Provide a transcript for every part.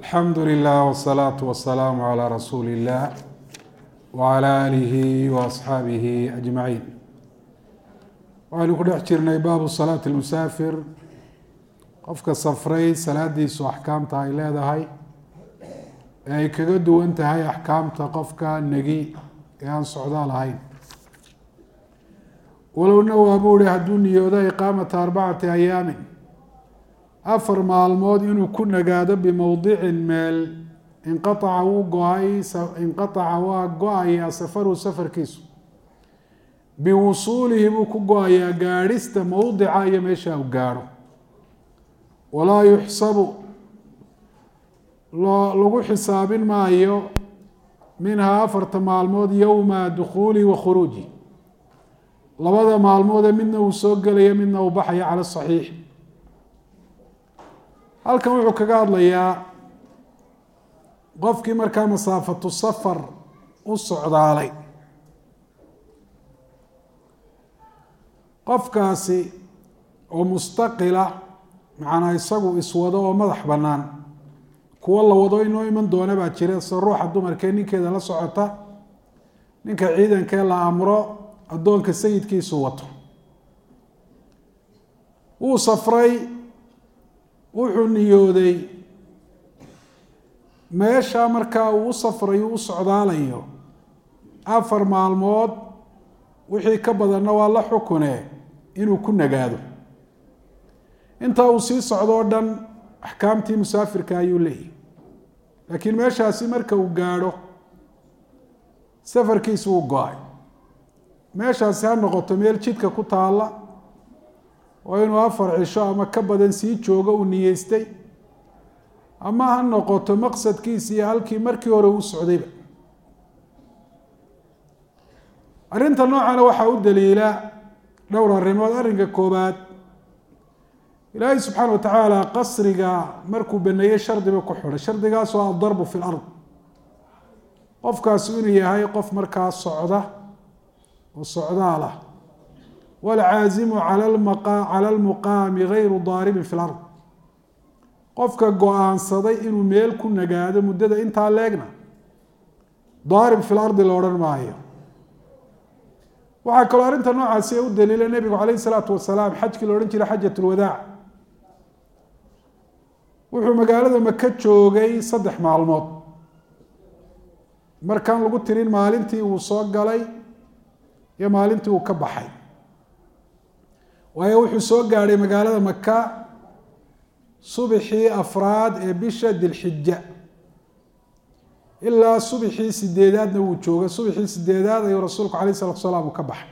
الحمد لله والصلاة والسلام على رسول الله وعلى آله وأصحaaبه أجمعين. waxaynu ku dhex jirnay baabu صلاaة المسافر, qofka safray salaadiisu axkaamta ay leedahay ee ay kaga duwan tahay axkaamta qofka negi ee aan socdaal ahayn. walowna waa buu hi hadduu niyoodo iqaamata 4 أyaamin, 4 maalmood inuu ku nagaado bimowdicin meel inqaaca wuu go-ay, inqaaca waa go-ayaa safaru safarkiisu, biwusuulihi buu ku go-ayaa gaadhista mowdica iyo meesha u gaadho. walaa yuxsabu lagu xisaabin maayo minhaa 4 maalmood yowma dukhuulihi wa khuruuji, 2 maalmoode midna uu soo gelaya midna uu baxaya cala saxiix. halkan wuxuu kaga hadlayaa qofkii markaa masaafatu safar u socdaalay, qofkaasi oo mustaqila macnaa isagu iswado oo madax bannaan, kuwo la wado inoo iman doona baa jira, se ruuxa dumarkee ninkeeda la socota, ninka ciidankee la amro addoonka sayidkiisu wato. wuu safray, wuxuu niyooday meesha markaa uu u safrayo u socdaalayo 4 maalmood, wixii ka badanna waa la xukune inuu ku nagaado. intaa uu sii socdo o dhan axkaamtii musaafirka ayuu leeyahy, laakiin meeshaasi marka uu gaadho safarkiisu uu go-ay. meeshaasi ha noqoto meel jidka ku taalla oo inuu 4 cisho ama ka badan sii joogo uu niyeystay, ama ha noqoto maqsadkiisi iyo halkii markii hore uu socdayba. arrinta noocana waxaa u daliila dhowr arrimood. arrinka koobaad, ilaahay subxaana watacaala qasriga markuu baneeyey shardiba ku xidhay, shardigaas oo adarbu fi lard, qofkaasi inuu yahay qof markaa socda oo socdaal ah. walcaazimu cala almuqaami gayru daaribin fi lard, qofka go-aansaday inuu meel ku nagaado muddada intaa leegna daarib fi lardi la odhan maayo. waxaa kaloo arrinta noocaasi u daliila nebigu calayh isalaatu wasalaam xajkii la odhan jiray xajat lwadaac, wuxuu magaalada maka joogay 3 maalmood, markaan lagu tirin maalintii uu soo galay iyo maalintii uu ka baxay. waayo wuxuu soo gaadhay magaalada maka subxii 4aad ee bisha dilxija, ilaa subxii 8aadna wuu joogay. subxii 8aad ayuu rasuulku alayh salatu salaam uu ka baxay.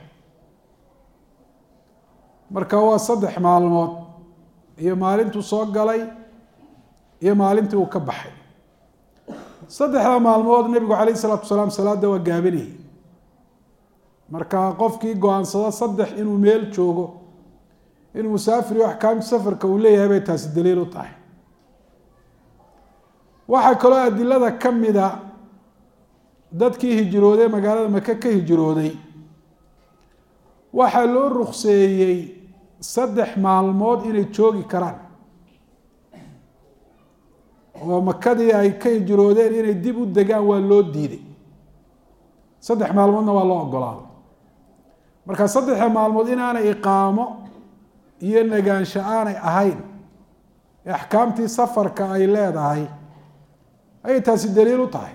marka waa 3 maalmood iyo maalintuu soo galay iyo maalintii uu ka baxay. 3 maalmood nebigu calayh salaatu salaam salaada waa gaabinayay. marka qofkii go-aansado 3 inuu meel joogo, inuu musaafiriyo axkaamta safarka uu leeyahay bay taasi daliil u tahay. waxaa kaloo adilada ka mida dadkii hijrooday magaalada maka ka hijrooday, waxaa loo rukseeyey 3 maalmood inay joogi karaan, oo makadii ay ka hijroodeen inay dib u degaan waa loo diiday. 3 maalmoodna waa loo ogolaaday. marka 3 maalmood inaanay iqaamo iyo nagaansho aanay ahayn ee axkaamtii safarka ay leedahay ayay taasi daliil u tahay.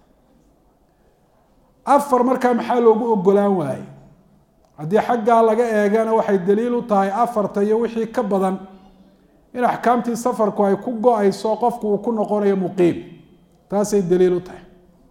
4 markaa maxaa loogu ogolaan waayey? haddii xaggaa laga eegana waxay daliil u tahay 4 iyo wixii ka badan in axkaamtii safarku ay ku go-ayso qofku uu ku noqonayo muqiim, taasay daliil u tahay.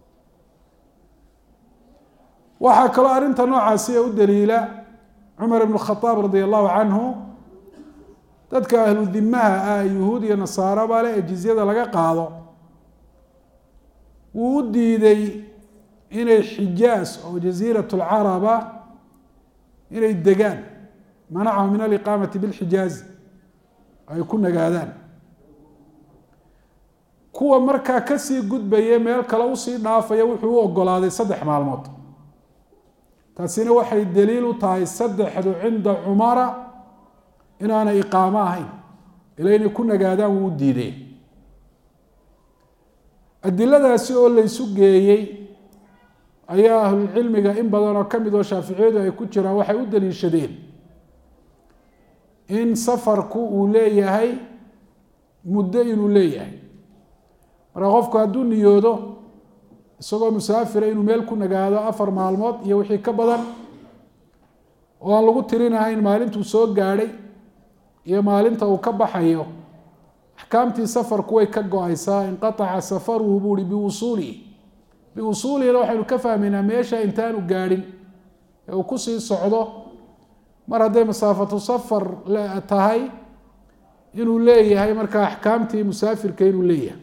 waxaa kaloo arrinta noocaasi u daliila cumar ibn khadaab radi allahu canhu, dadka ahlu dimaha ah yuhuud iyo nasaaraba le ee jizyada laga qaado, wuu u diiday inay xijaas oo jasiirat lcaraba inay degaan, manacahu min aliqaamati bilxijaazi, ay ku nagaadaan. kuwa markaa kasii gudbaya meel kale usii dhaafaya wuxuu u ogolaaday 3 maalmood. taasina waxay daliil u tahay 3du cinda cumara inaanay iqaamo ahayn, ila inay ku nagaadaan wuu diiday. adiladaasi oo la isu geeyey ayaa ahlulcilmiga in badan oo ka mid oo shaaficiyadu ay ku jiraan waxay u daliishadeen in safarku uu leeyahay muddo inuu leeyahay. marka qofku hadduu niyoodo isagoo musaafira inuu meel ku nagaado 4 maalmood iyo wixii ka badan oo aan lagu tirinahayn maalintuu soo gaadhay iyo maalinta uu ka baxayo, axkaamtii safarku way ka go-aysaa. inqataca safaruhu buuhi biwusuulihina waxaynu ka fahmaynaa meesha intaanu gaadhin ee uu kusii socdo, mar hadday masaafatu safar tahay inuu leeyahay markaa axkaamtii musaafirka inuu leeyahay.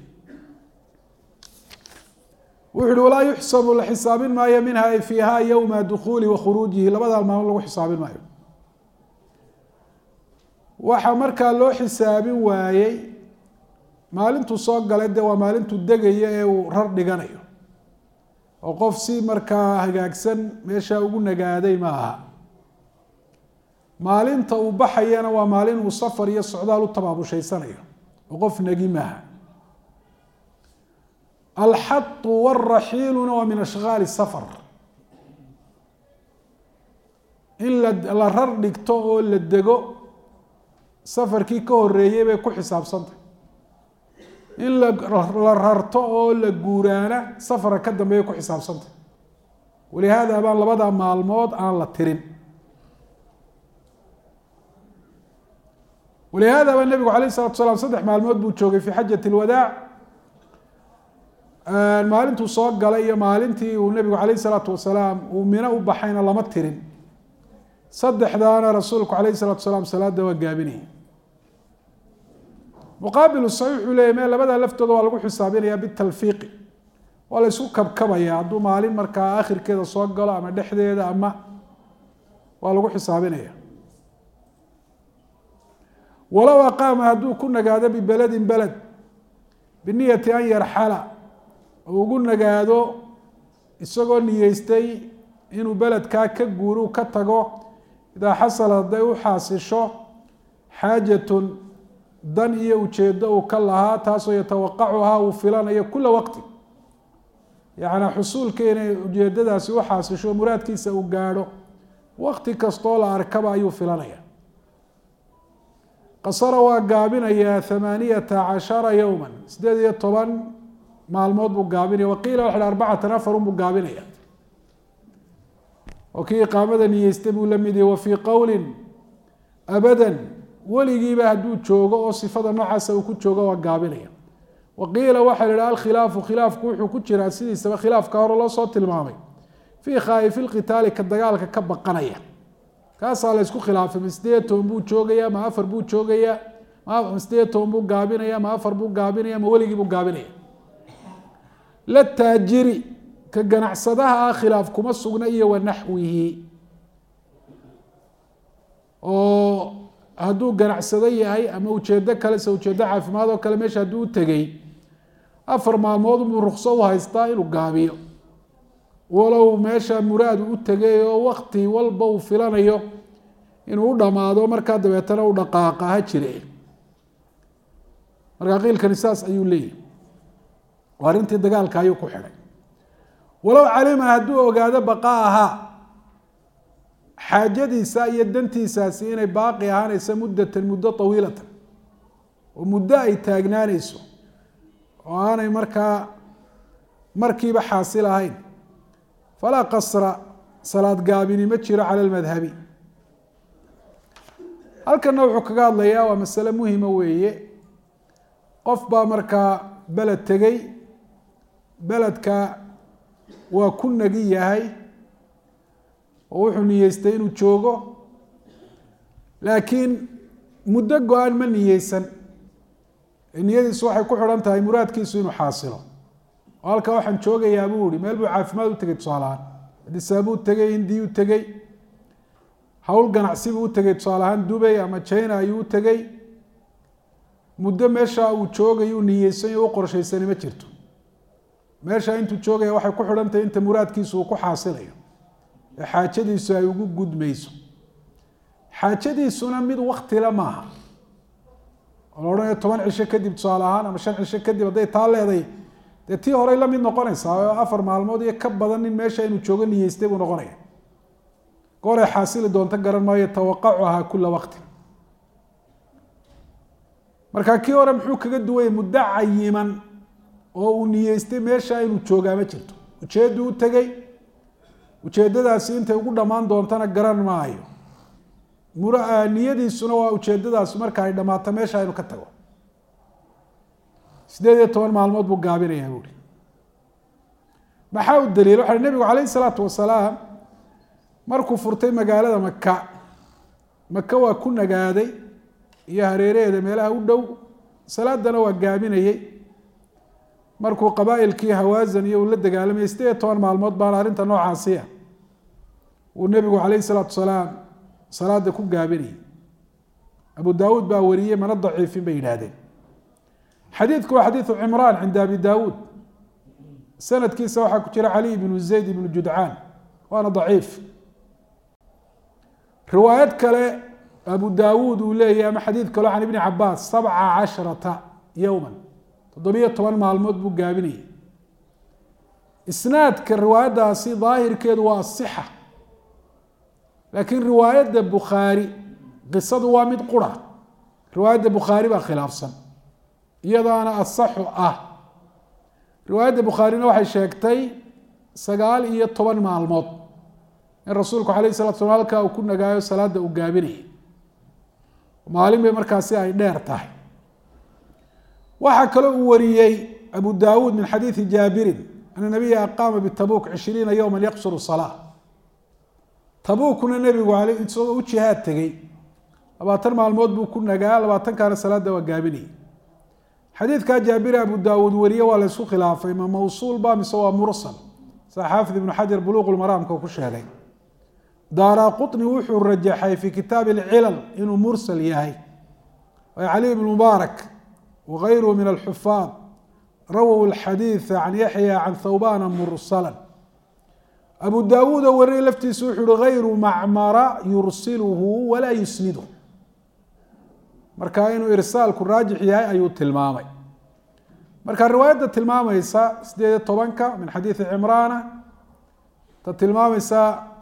wuxu uhi walaa yuxsabu la xisaabin maayo minha ay fiiha yowma dukuuli wa khuruujihi, labada maalmood lagu xisaabin maayo. waxaa markaa loo xisaabin waayey maalintuu soo galay dee waa maalintuu degayo ee uu rar dhiganayo, oo qof si markaa hagaagsan meesha ugu nagaaday ma aha. maalinta uu baxayana waa maalin uu safar iyo socdaal u tabaabushayanayo, oo qof nagi maaha. alxatu waraxiiluna waa min ashkaali safar, in la rar dhigto oo la dego safarkii ka horeeyey bay ku xisaabsantay, in la rarto oo la guuraana safara ka dambeeyay ku xisaabsantay. walihaada baan labada maalmood aan la tirin. walihaada baa nebigu alayh الsalatu salaam 3 maalmood buu joogay fi xajat اlwadaac, maalintuu soo galay iyo maalintii uu nebigu alayh الsalaatu wasalaam uu mino u baxayna lama tirin. 3daana rasuulku alayh الsalaatu salaam salaada waa gaabinayay. muqaabil saxiix uu leeyahy meel labadaa laftooda waa lagu xisaabinaya bitalfiiqi, waa la isku kabkabaya. hadduu maalin markaa akhirkeeda soo galo ama dhexdeeda ama waa lagu xisaabinaya. walow aqaama hadduu ku nagaado bibeledin beled biniyati an yarxala, oo ugu nagaado isagoo niyeystay inuu beledkaa ka guuru ka tago, idaa xasala hadday u xaasisho xaajatun dan iyo ujeedo uu ka lahaa, taasoo yatawaqacuhaa uu filanayo kula waqti, yacnaa xusuulka inay ujeedadaasi u xaasisho muraadkiisa uu gaadho waqti kastoo la arkaba ayuu filanaya. qasara waa gaabinayaa 18 yowma, 18 maalmood buu gaabinaya. waqiila waxa 4 buu gaabinaya, oo kii iqaamada niyeystay buu la mid yahay. wa fii qowlin abadan, weligiiba hadduu joogo oo sifada noocaasa uu ku joogo waa gaabinaya. waqiila waxaa la idhaha alkhilaafu, khilaafku wuxuu ku jiraa sidiisaba khilaafka hore loo soo tilmaamay fii khaa'ifi lqitaali, ka dagaalka ka baqanaya. kaasaa la isku khilaafay, ma 18 buu joogayaa, ma 4 buu joogayaa, ma 18 buu gaabinaya, ma 4 buu gaabinaya, ma weligii buu gaabinaya. la taajiri, ka ganacsadaha ah khilaaf kuma sugna iyo wanaxwihi, oo hadduu ganacsado yahay ama ujeedo kale se ujeedo caafimaad oo kale meesha hadduu u tegey 4 maalmood buu rukso u haystaa inuu gaabiyo, walow meesha muraadu u tegay oo wakti walba uu filanayo inuu u dhamaado markaa dabeetana u dhaqaaqa ha jire. markaa qiilkani saas ayuu leeyahy, oo arrintii dagaalka ayuu ku xidhay. walow calima hadduu ogaado baqaaha, xaajadiisa iyo dantiisaasi inay baaqi ahaanayso muddatan muddo tawiilatan, oo muddo ay taagnaanayso oo aanay markiiba xaasil ahayn, falaa qasra, salaad gaabini ma jiro cala almadhabi. halkana wuxuu kaga hadlayaa waa masale muhima weeye. qof baa markaa beled tegey, beledka waa ku nagi yahay oo wuxuu niyeystay inuu joogo, laakiin muddo go-aan ma niyeysan. niyadiisu waxay ku xidhan tahay muraadkiisu inuu xaasilo. oo halkaa waxaan joogayaa buu ihi, meel buu caafimaad u tegey, tusaale ahaan adisaabuu tegey, hindiyuu tegey, hawl ganacsi buu u tegey, tusaale ahaan dubay ama china ayuu u tegey. muddo meesha uu joogayuu niyeysan iyo u qorshaysani ma jirto. meesha intuu joogaya waxay ku xidhan tahay inta muraadkiisu uu ku xaasilayo, ee xaajadiisu ay ugu gudmayso. xaajadiisuna mid waktila maaha, oo la odhanayo 10 cisho kadib tusaale ahaan ama 5 cisho kadib hadday taa leeday dee tii horey la mid noqonaysaa oo 4 maalmood iyo ka badan in meesha inuu joogo niyeystay buu noqonaya gooray xaasili doonto garan maayo tawaqacuhaa kula waqti marka kii hore muxuu kaga duway muddo cayiman oo uu niyeystay meesha inuu joogaa ma jirto ujeedu u tagay ujeedadaasi intay ugu dhamaan doontana garan maayo niyadiisuna waa ujeedadaas marka ay dhamaato meesha inuu ka tago 18 maalmood buu gaabinayaa buuri maxaa u daliil waxa nabigu calayhi salaatu wasalaam markuu furtay magaalada maka waa ku nagaaday iyo hareeraheeda meelaha u dhow salaadana waa gaabinayay markuu qabaa'ilkii hawaazan iyo la dagaalamay 18 maalmood baan arinta noocaasi ah uu nabigu calayhi salaatu wasalaam salaada ku gaabinayay abu daawud baa wariyay mana daciifin bay yidhaahdeen xadiidku waa xadiidu cimraan cinda abi daawuud sanadkiisa waxaa ku jira cali ibnu zayd ibnu judcaan waana daciif riwaayad kale abu daawuud uu leeyahay ama xadiid kale can ibni cabaas 17 yowma 17 maalmood buu gaabinayay isnaadka riwaayadaasi daahirkeedu waa asixa laakiin riwaayadda bukhaari qisadu waa mid qura riwaayadda bukhaari baa khilaafsan iyadaana asaxu ah riwaayadda bukhaarina waxay sheegtay 19 maalmood in rasuulku calayhi salatu wasallam halkaa uu ku nagaayo salaada uu gaabinayay maalin bay markaasi ay dheer tahay waxaa kaloo uu wariyey abu daawuud min xadiidi jaabirin ana nabiya aqaama bitabuuk 20 yowma yaqsuru salaa tabuukuna nebigu isagoo u jihaad tegey 20 maalmood buu ku nagaa 20 kaana salaada waa gaabinayay xadiidkaa jaabir abu daawuud wariye waa la isku khilaafay ma mawsuul ba mise waa mursal sida xaafid ibnu xajar buluuq lmaraamka ku sheegay daara qutni wuxuu rajaxay fi kitaab alcilal inuu mursal yahay way cali ibn mubaarak wagayruhu min alxufaad rawow alxadiida can yaxya can thawbana mursalan abu daawuud oo wariyay laftiisu wuxuu uhi gayru macmara yursiluhu walaa yusnidu marka inuu irsaalku raajix yahay ayuu tilmaamay marka riwaayadda tilmaamaysa 18 min xadiidi cimraana ta tilmaamaysa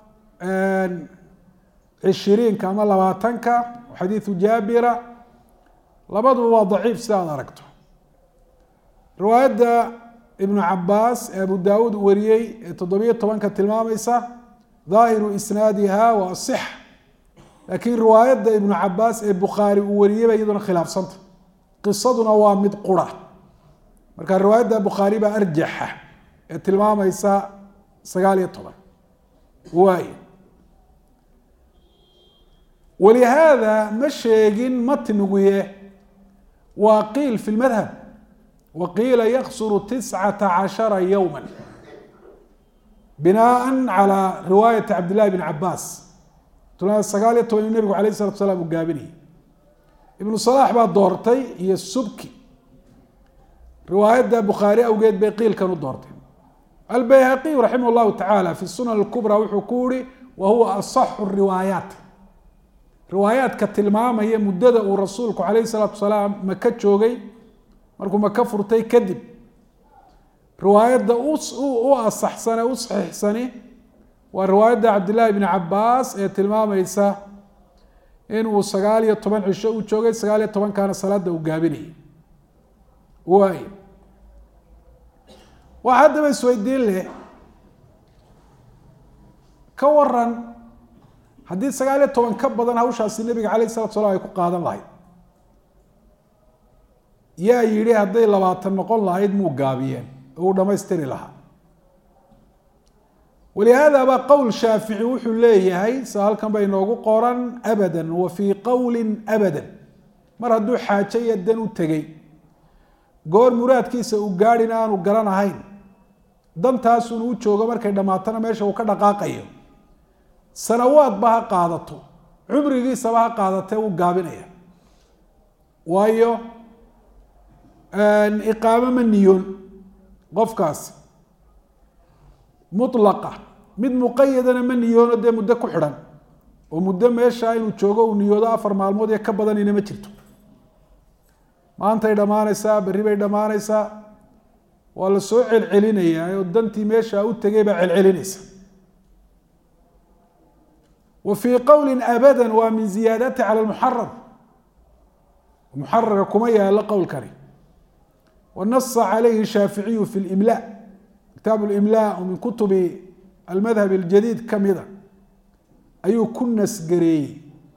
20 ama 20 xadiidu jaabira labaduba waa daciif sida aad aragto riwaayadda ibnu cabaas ee abu daawuud wariyey ee 17 tilmaamaysa daahiru isnaadiha waa six laakiin riwaayadda ibnu cabaas ee bukhaari uu wariyey ba iyaduna khilaafsanta qisaduna waa mid qura marka riwaayadda bukhaari baa arjaxa ee tilmaamaysa 19 waay ولهذا ما sheegin matniguye waa qiil في المذهب وقيل يقصر 19 يوما بناء على رواية عبد الله بن عباس سقالية النبي عليه الصلاة والسلام وقابني ابن صلاح بعد دورتي هي السبكي رواية بخاري أو قيد بيقيل كانوا دورتين البيهقي رحمه الله تعالى في السنن الكبرى وحكوري وهو أصح الروايات روايات كالتلمام هي مدة ورسولك عليه الصلاة والسلام مكة جوغي مركو مكة فرتي كذب روايات دا أصح سنة أصحح سنة ورواية عبد الله بن عباس تلمام يسا إنه سقالية طبعا عشاء وجوغي سقالية طبعا كان صلاة دا وقابني واي واحد ما يسويدين له كورن haddii 19 ka badan hawshaasi nabiga calayhi salaatu wasalaam ay ku qaadan lahayd yaa yidhi hadday 20 noqon lahayd muu gaabiyeen oo dhamaystiri lahaa ولهذا بقى قول شافعي وحو ليهي سهل كان بينوغو قران أبدا وفي قول أبدا مر هدو حاجة يدن وتغي قول مراد كيسا وقارنا وقرانا هين دان تاسون وچوغا مركا دماتنا ميشا وكذا قاقايو سنوات بها قادتو عمري كيسا بها قادته وقابنيا وايو إقامة من نيون قفكاس مطلقة mid muqayyadana ma niyoono dee muddo ku xidhan oo muddo meesha inuu joogo uu niyoodo 4 maalmood ee ka badan inama jirto maanta ay dhamaanaysaa berri bay dhamaanaysaa waa la soo celcelinayaa oo dantii meesha u tegay baa celcelinaysa. wa fii qowlin abadan waa min ziyaadati cala lmuxaram, muxararka kuma yaalo qowlkani. wanasa calayhi shaaficiyu fi limla, kitaabu limla oo min kutubi almadhab aljadiid kamida ayuu ku nasgareeyey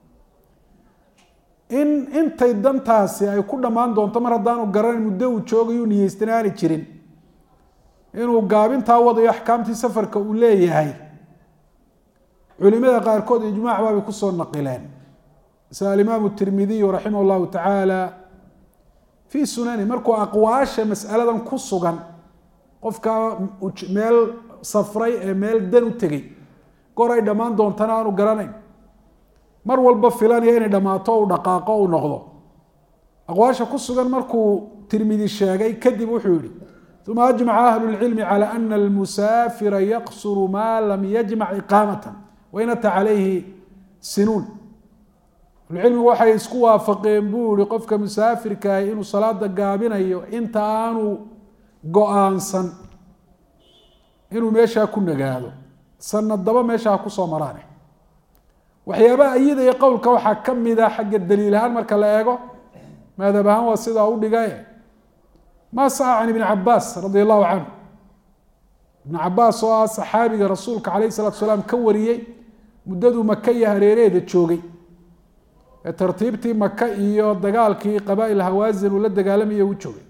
in intay dantaasi ay ku dhammaan doonto mar haddaanu garanin muddo uu joogayuu niyeystan aani jirin inuu gaabintaa wadayo axkaamtii safarka uu leeyahay. culimada qaarkood ijmaac baabay kusoo naqileen, sida alimaamu tirmidiyu raximah llahu tacaala fii sunani, markuu aqwaasha mas'aladan ku sugan qofka meel safray ee meel dan u tegey goor ay dhammaan doontana aanu garanayn, mar walba filanaya inay dhammaato u dhaqaaqo u noqdo. aqwaasha ku sugan markuu tirmidi sheegay kadib wuxuu yihi uma ajmaca ahlu lcilmi cala ana almusaafira yaqsuru maa lam yajmac iqaamata wain ata calayhi sinuun. ahlucilmigu waxay isku waafaqeen buu yihi qofka musaafirkaahi inuu salaada gaabinayo inta aanu go-aansan inuu meeshaa ku nagaado, sanadaba meesha kusoo maraane. waxyaabaha iyadaya qowlka waxaa kamida xagga daliil ahaan marka la eego, madhab ahaan waa sidaa u dhigaye ma saxa can ibni cabaas radi allahu canhu. ibn cabaas oo ah saxaabiga rasuulka calayh salatu salaam ka wariyey muddaduu maka iyo hareereeda joogay ee tartiibtii maka iyo dagaalkii qaba'il hawaasin uu la dagaalamayay u joogay.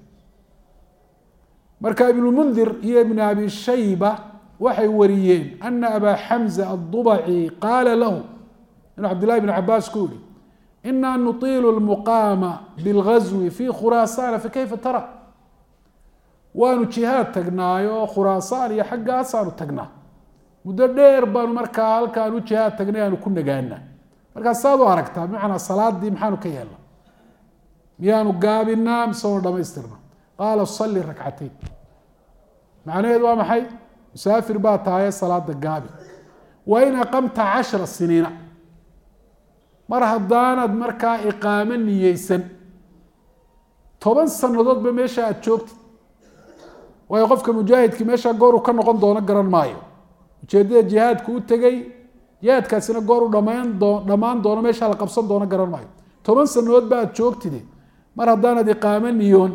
marka ibnu mundir iyo ibn abi shayba waxay wariyeen ana abaa xamza aلdubaci qaala lahu inuu cabdillahi bn cabaas ku yihi ina nutiilu lmuqaama bilgazwi fi khuraasana fakayfa tara, waanu jihaad tagnaayo khuraasaan iyo xaggaasaanu tagnaa, muddo dheer baanu markaa halkaanu jihaad tagnay aanu ku nagaana, markaa saad u aragtaa bimacnaa salaadii maxaanu ka yeelna, miyaanu gaabinaa mise oonu dhamaystirna? qaala salli rakcateyn, macnaheedu waa maxay? musaafir baa tahaye salaada gaabi. wain aqamta 10 siniina, mar haddaanad markaa iqaamo niyeysan 10 sanadoodba meesha aad joogtid, waayo qofka mujaahidkii meesha goor uu ka noqon doono garan maayo, ujeedada jihaadku u tegey jihaadkaasina goor u dhammaan doono meesha la qabsan doono garan maayo. 10 sanadoodba aad joogtide mar haddaanad iqaamo niyoon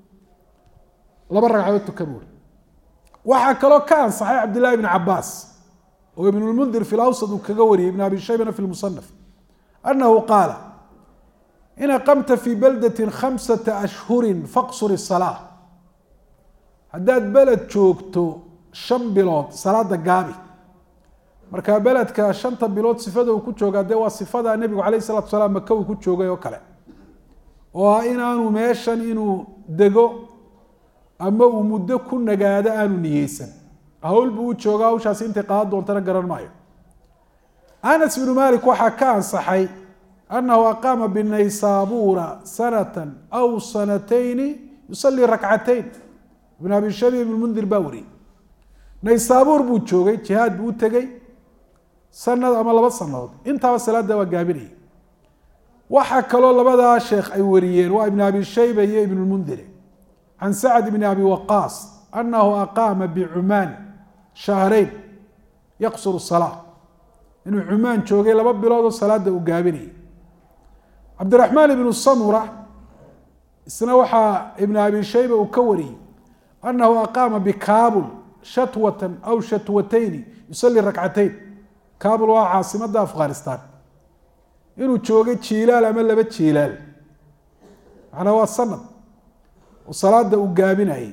2 ragcadood tuka buuri. waxaa kaloo ka ansaxay cabdillahi ibn cabaas oo ibn lmundir fi lawsad uu kaga wariyey, ibn abi shaybana fi lmusanaf, anahu qaala in aqamta fi baldati 5 ashhurin faqsur الsalaa, haddaad beled joogto 5 bilood salaada gaabi. marka beledka 5 bilood sifada uu ku joogaa dee waa sifada nebigu calayh salatu salaam maka uu ku joogay oo kale, oo ah inaanu meeshan inuu dego ama uu muddo ku nagaado aanu niyeysan, hawl buu u joogaa, hawshaasi intay qaadan doontana garan maayo. anas ibnu malik waxaa ka ansaxay anahu aqaama binaysaabuura sanatan aw sanatayni yusalii rakcateyn. ibn abi shabi ibn mundir baa wariyey naysaabuur buu joogay, jihaad buu u tegey sanad ama 2 sanadood, intaaba salaada waa gaabinayay. waxaa kaloo labadaa sheekh ay wariyeen waa ibn abi shayba iyo ibn lmundir can sacd bn abi waqaas anahu aqaama bicumaan shahreyn yaqsuru salaa, inuu cumaan joogay 2 bilood oo salaada uu gaabinayay. cabdiraxmaan ibnu samura isna waxaa ibn abi shayba uu ka wariyey anahu aqaama bikaabul shatwatan aw shatwatayni yusalii rakcateyn. kaabul waa caasimada afghanistan, inuu joogay jiilaal ama 2 jiilaal, macnaa waa sanad oo salaada uu gaabinayay.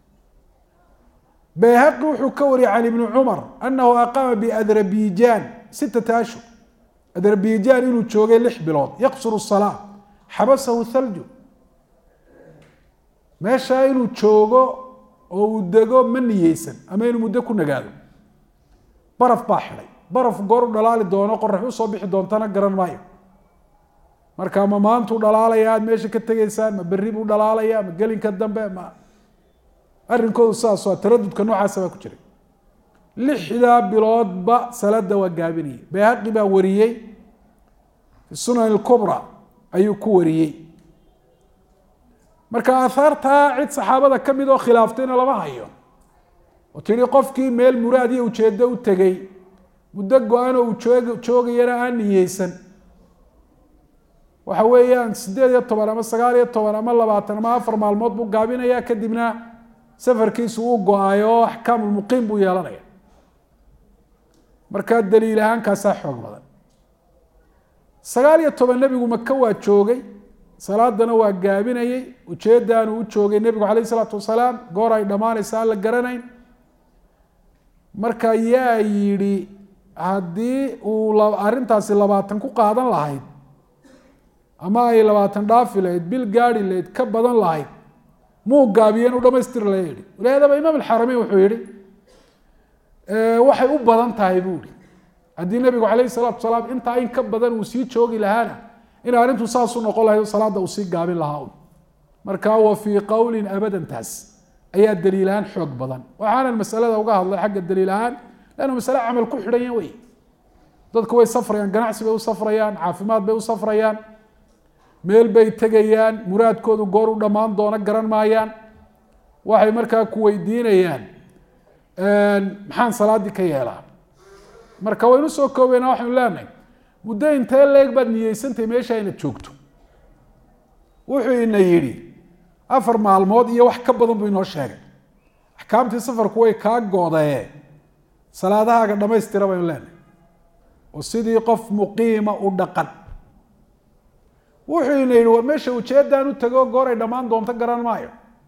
bayhaqi wuxuu ka wariyey can ibni cumar anahu aqaama biadrabijan 6 ashhur, adrabijan inuu joogay 6 bilood yaqsuru salaa xabasahu thalju, meeshaa inuu joogo oo uu dego ma niyeysan ama inuu muddo ku nagaado, baraf baa xidhay, baraf goor u dhalaali doono qorax usoo bixi doontana garan maayo. marka ma maantuu dhalaalaya aad meesha ka tegaysaan, ma berri buu dhalaalaya, ma gelinka dambe, ma arrinkoodu saas waa taradudka noocaasa baa ku jiray. 6 biloodba salaada waa gaabinayay. bayhaqi baa wariyey fi sunan اlkubra ayuu ku wariyey. marka aahaartaa cid saxaabada ka mid oo khilaaftayna lama hayo oo tiri qofkii meel muraad iyo ujeeddo u tegey muddo go-aan oo uu joogayana aan niyeysan waxa weeyaan 18 ama 19 ama 20 ama 4 maalmood buu gaabinayaa kadibna safarkiisu uu go-ayo axkaamul muqiim buu yeelanaya marka daliil ahaan kaasaa xoog badan 19 nabigu Maka waa joogay salaadana waa gaabinayay ujeedaanu u joogay nabigu calayhi salaatu wasalaam goor ay dhamaanaysa la garanayn marka yaa yidhi haddii uu arrintaasi 20 ku qaadan lahayd ama ay 20 dhaafi lahayd bil gaari lahayd ka badan lahayd muu gaabiyeen u dhamaystir la yidhi walaadaba imaam al-Haramayn wuxuu yidhi waxay u badan tahay buu yidhi haddii nabigu calayhi salaatu wasalaam intaa in ka badan uu sii joogi lahaana in arrintu saas u noqon lahayd salaada uu sii gaabin lahaa marka wa fii qowlin abadan taas ayaa daliil ahaan xoog badan waxaana masalada uga hadlay xagga daliil ahaan laana mas'ala amal ku xidhan way dadku way safrayaan ganacsi bay u safrayaan caafimaad bay u safrayaan meel bay tagayaan muraadkoodu goor u dhamaan doona garan maayaan waxay markaa ku weydiinayaan maxaan salaadii ka yeelaa marka waynu soo koobayna waxaanu leenahay muddo intee leeg baad niyeysantay meesha inaad joogto wuxuu ina yidhi 4 maalmood iyo wax ka badan buu inoo sheegay axkaamtii safarku way kaa goodayeen salaadahaaga dhamaystira baynu leenahay oo sidii qof muqiima u dhaqan wuxuu ina yidhi war meesha ujeedaan u tago goor ay dhammaan doonto garan maayo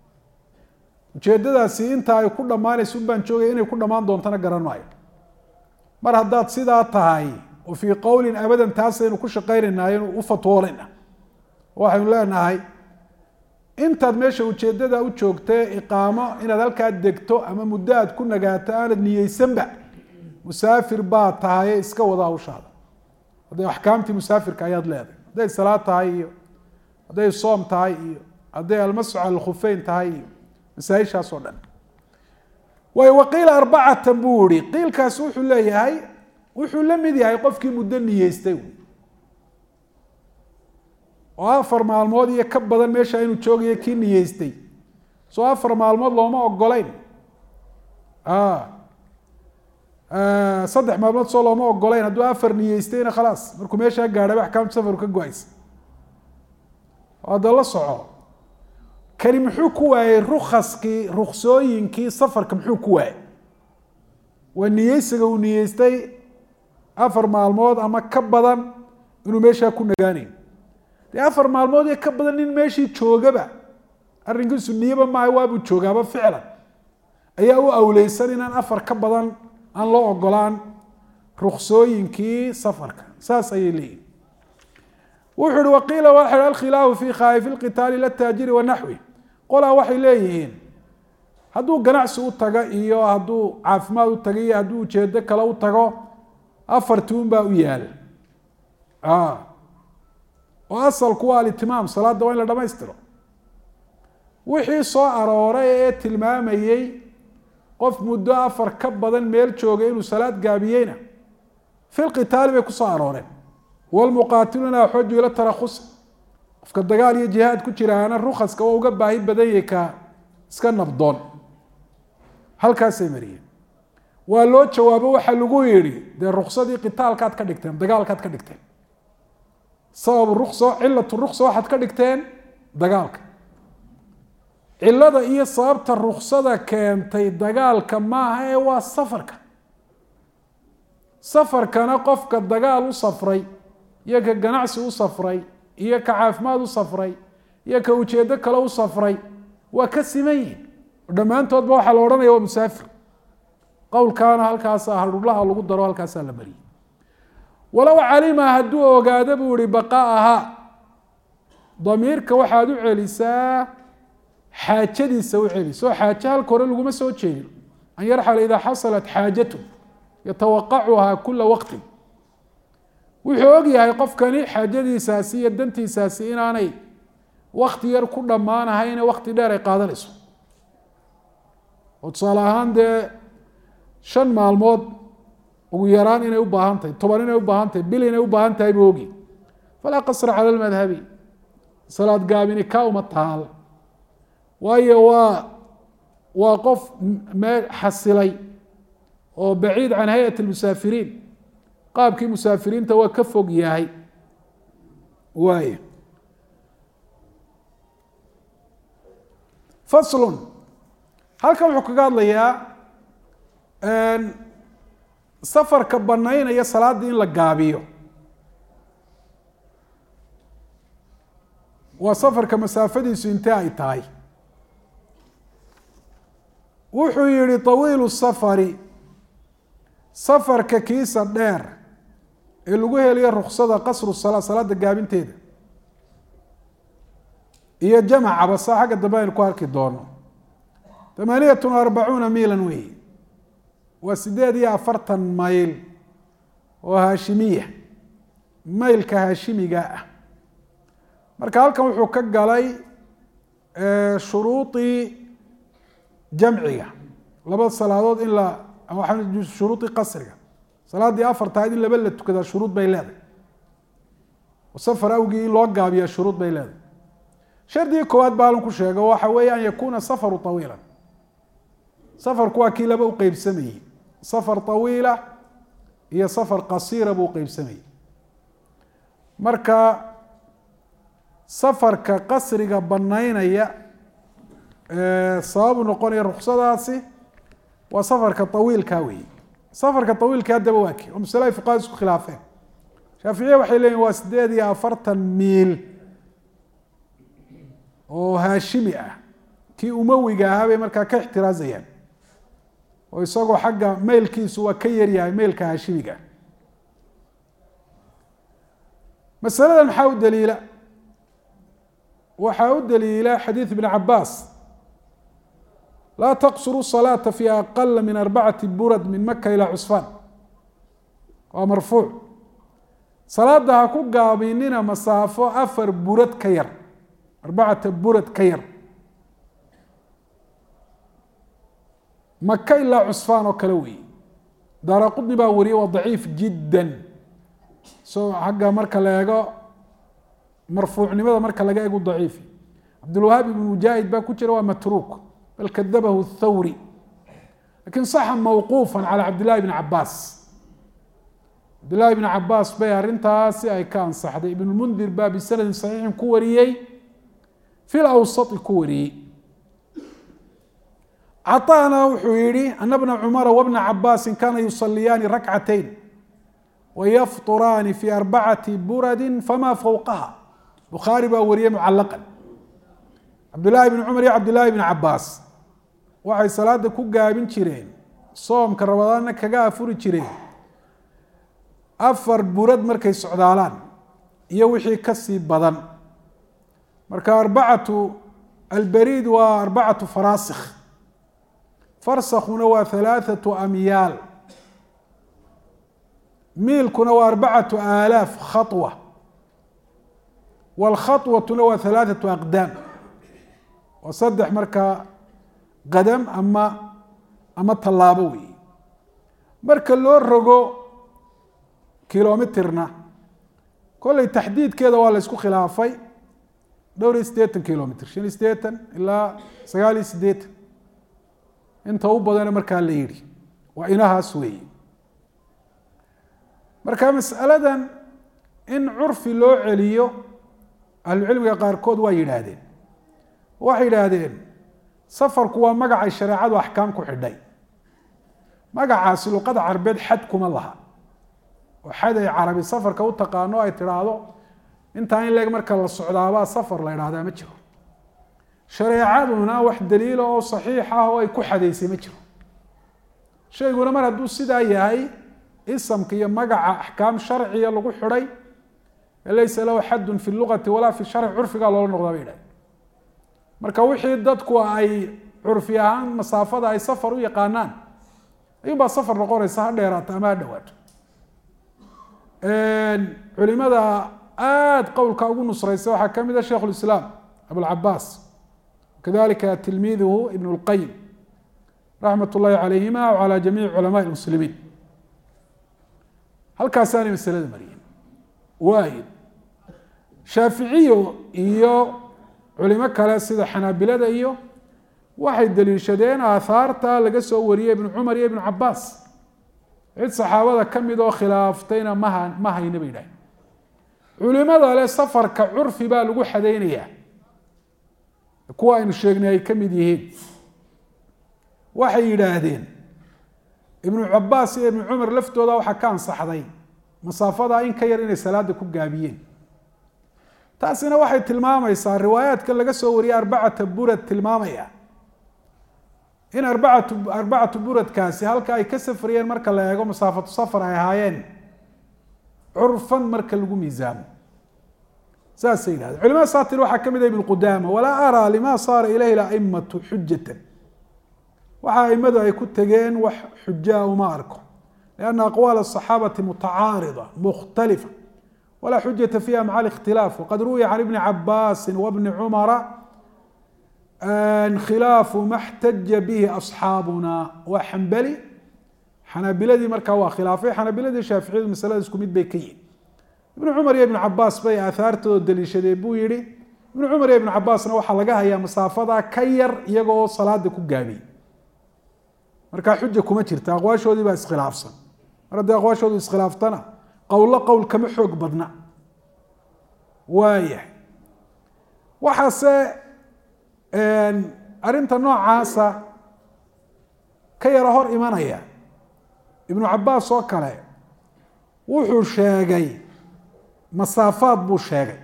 ujeedadaasi inta ay ku dhammaanayso baan joogay inay ku dhammaan doontana garan maayo mar haddaad sidaa tahay oo fii qowlin abadan taasaynu ku shaqaynaynaaynu u fatwoonayna waxaynu leenahay intaad meesha ujeedada u joogtee iqaamo inaad halkaa degto ama muddo aad ku nagaato aanad niyeysanba musaafir baa tahay iska wada hawshaada hadday axkaamtii musaafirka ayaad leedahay hadday salaad tahay iyo hadday soom tahay iyo hadday almasxu cala alkhufeyn tahay iyo masaa-ishaas oo dhan waqiila 4 buu yihi qiilkaas wuxuu leeyahay wuxuu la mid yahay qofkii muddo niyeystay oo 4 maalmood iyo ka badan meesha inuu joogayo kii niyeystay soo 4 maalmood looma ogolayn 3 maalmood soo looma ogolayn hadduu 4 niyeystayna khalaas markuu meeshaa gaadhay axkaamta safarku ka go-aysa hadda la soco kani muxuu ku waayey ruksooyinkii safarka muxuu ku waayey waa niyeysiga uu niyeystay 4 maalmood ama ka badan inuu meeshaa ku nagaanayo dee 4 maalmood iyo ka badan nin meeshii joogaba arrinkiisu niyaba maaha waabuu joogaaba ficlan ayaa u awleysan inaan 4 ka badan aan loo ogolaan ruksooyinkii safarka saas ayay leeyihin wuxuu ihi waqiila waxa alkhilaafu fi khaa'ifi lqitaali lataajiri wanaxwi qolaa waxay leeyihiin hadduu ganacsi u tago iyo hadduu caafimaad u tago iyo hadduu ujeedo kale u tago 4 tuun baa u yaala oo asalku waa alitimaam salaada waa in la dhamaystiro wixii soo arooray ee tilmaamayey qof muddo 4 ka badan meel joogay inuu salaad gaabiyeyna fi lqitaali bay kusoo arooreen walmuqaatiluna axwaju ila tarakhus qofka dagaal iyo jihaad ku jiraana rukaska waa uga baahi badan yahay ka iska nabdoon halkaasay mariyeen waa loo jawaabo waxaa lagu yidhi dee ruksadii qitaalkaad ka dhigteen dagaalkaad ka dhigteen sabab rukso cilatu ruksa waxaad ka dhigteen dagaalka cilada iyo sababta ruksada keentay dagaalka maaha ee waa safarka safarkana qofka dagaal u safray iyo ka ganacsi u safray iyo ka caafimaad u safray iyo ka ujeedo kale u safray waa ka siman yihin dhammaantoodba waxaa la odhanaya waa musaafir qowlkaana halkaasa hardhulaha lagu daro halkaasaa la mariyay walow calima hadduu ogaado buu ihi baqaaha damiirka waxaad u celisaa xaajadiisa u celi soo xaaje halka hore laguma soo jeedin an yarxala idaa xasalat xaajatu yatawaqacuhaa kula waqtin wuxuu og yahay qofkani xaajadiisaasi iyo dantiisaasi inaanay wakti yar ku dhammaanahayne wakti dheer ay qaadanayso oo tusaale ahaan dee 5 maalmood ugu yaraan inay u baahan tahay 10 inay u baahan tahay bil inay u baahan tahay buu ogi falaa qasra cala almadhabi salaad gaabini ka uma taal waayo waa qof xasilay oo baciid can hay-at اlmusaafiriin qaabkii musaafiriinta waa ka fog yahay waay faslun halkan wuxuu kaga hadlayaa safarka banaynaya salaaddii in la gaabiyo waa safarka masaafadiisu intee ay tahay wuxuu yihi طawiilu safari safarka kiisa dheer ee lagu heliyo ruksada qasru salaa salaada gaabinteeda iyo jamacaba saa xagga dambe aynu ku arki doono 48 miilan wey waa 48 mayl oo haashimiya maylka haashimiga ah marka halkan wuxuu ka galay shuruudii jamciga labada salaadood in la shuruudii qasriga salaadii afartahayd in laba la tukadaa shuruud bay leedahay safar awgii in loo gaabiyaa shuruud bay leedahay shardigii koowaad baa halkan ku sheego waxa weeye an yakuuna safaru طawiila safarku waa kii laba u qeybsamayey safar طawiila iyo safar qasiira buu uqeybsamayey marka safarka qasriga banaynaya sababu noqonaya ruksadaasi waa safarka طawiilka weeye safarka طawiilka haddaba waa kii oo masle ay fuqahada isku khilaafeen shaaficiya waxay leeyihin waa 48 miil oo haashimi ah kii umawiga ahaa bay markaa ka ixtiraazayaan oo isagoo xagga maylkiisu waa ka yaryahay maylka haashimiga masaladan maxaa u daliila waxaa u daliila xadiid ibn cabaas laa taqsuru الصalaaةa fi aqala min 4 burad min maka ilى cusfaan waa marfuuc salaada ha ku gaabinina masaafo 4 burad ka yar 4 burad ka yar maka ilaa cusfaan oo kale weeye daara qudni baa wariyay waa daciif jidda so xagga marka la eego marfuucnimada marka laga eego daciifi cabdulwahaab ibn mujaahid baa ku jira waa matruuk bal kadabahu الthawri lakin saxa mawquufa calى cabdillahi bn cabaas cabdillahi bn cabaas bay arrintaasi ay ka ansaxday ibn lmundir baa bisanadin saxiixin ku wariyey fi lawsati ku wariyey caطaana wuxuu yihi ana bna cumara wabna cabaasi kana yusaliyaani rakcatayn wayafطuraani fi 4 buradi fama fawqaha bukhaari baa wariyey mucalaqan cabdillaahi bn cumar iyo cabdillaahi bn cabaas waxay salaada ku gaabin jireen soomka ramadaanna kaga afuri jireen 4 burad markay socdaalaan iyo wixii kasii badan marka 4 albariid waa 4 faraasikh farsakhuna waa 3 amyaal miilkuna waa 4000 khaطوة wاlkhaطوatuna waa 3 aqdaam waa 3 markaa qadam ama tallaabo wey marka loo rogo kilomitrna kolley taxdiidkeeda waa la isku khilaafay dhowr iyo 80 kilomitr 85 ilaa 89 inta u badana markaa la yidhi waa inahaas weeye marka masaladan in curfi loo celiyo ahlucilmiga qaarkood waa yidhaahdeen waxay yidhaahdeen safarku waa magacay shareecadu axkaam ku xidhay magacaasi luqada carbeed xad kuma laha oo xad ay carabi safarka u taqaano ay tidhaahdo intaa in leeg marka la socdaabaa safar la idhahdaa ma jiro shareecaduna wax daliila oo saxiix ah oo ay ku xadaysay ma jiro shayguna mar hadduu sidaa yahay isamka iyo magaca axkaam sharciya lagu xidhay laysa lahu xadun fi lugati walaa fi sharci curfigaa loola noqdaa bay yidhahdeen marka wixii dadku ay curfi ahaan masaafada ay safar u yaqaanaan ayuunbaa safar noqonaysa ha dheeraato ama ha dhawaato culimada aada qowlka ugu nusraysa waxaa ka mid a sheikh lislaam abulcabaas kadalika tilmiiduhu ibn اlqayim raxmat ullahi calayhima w calى jamiici culamaء اmuslimiin halkaasaanay masalada mariyeen waayo shaaficiyo iyo culimo kale sida xanaabilada iyo waxay daliishadeen aahaarta laga soo wariyey ibnu cumar iyo ibnu cabaas. cid saxaabada ka mid oo khilaaftayna ma hayna bay yidhahdeen. culimada le safarka curfi baa lagu xadaynayaa, kuwa aynu sheegnay ay ka mid yihiin, waxay yidhaahdeen ibnu cabaas iyo ibnu cumar laftooda waxaa ka ansaxday masaafada in ka yar inay salaada ku gaabiyeen. taasina waxay tilmaamaysaa riwaayaadka laga soo wariyey arbacata burad tilmaamaya in arbacatu buradkaasi halka ay ka safriyeen marka la eego masaafatu safar ay ahaayeen curfan marka lagu miisaamo. saasay yidhahdeen. culimada saatir waxaa ka mid ah ibnu qudaama, walaa araa lima saara ilayhi aimatu xujatan. waxa aimadu ay ku tegeen wax xujaa uma arko, lianna aqwaal asaxaabati mutacaarida mukhtalifa walaa xujata fiiha maca alikhtilaaf. waqad ruwiya can ibni cabaasin wabni cumara khilaafu ma xtaja bihi asxaabuna. waa xambali, xanaabiladii markaa waa khilaafay, xanaabiladii shaaficiyadu masalada isku mid bay ka yihin. ibnu cumar iyo ibnu cabaas bay aahaartooda daliishadeen buu yihi. ibnu cumar iyo ibnu cabaasna waxaa laga hayaa masaafada ka yar iyagoo salaada ku gaabiyey. markaa xuja kuma jirta, aqwaashoodii baa iskhilaafsan. mar haddii aqwaashoodu iskhilaaftana qowlo qowl kama xoog badna. waayahay. waxaase arrinta noocaasa ka yaro hor imanaya. ibnu cabaas oo kale wuxuu sheegay masaafaad buu sheegay.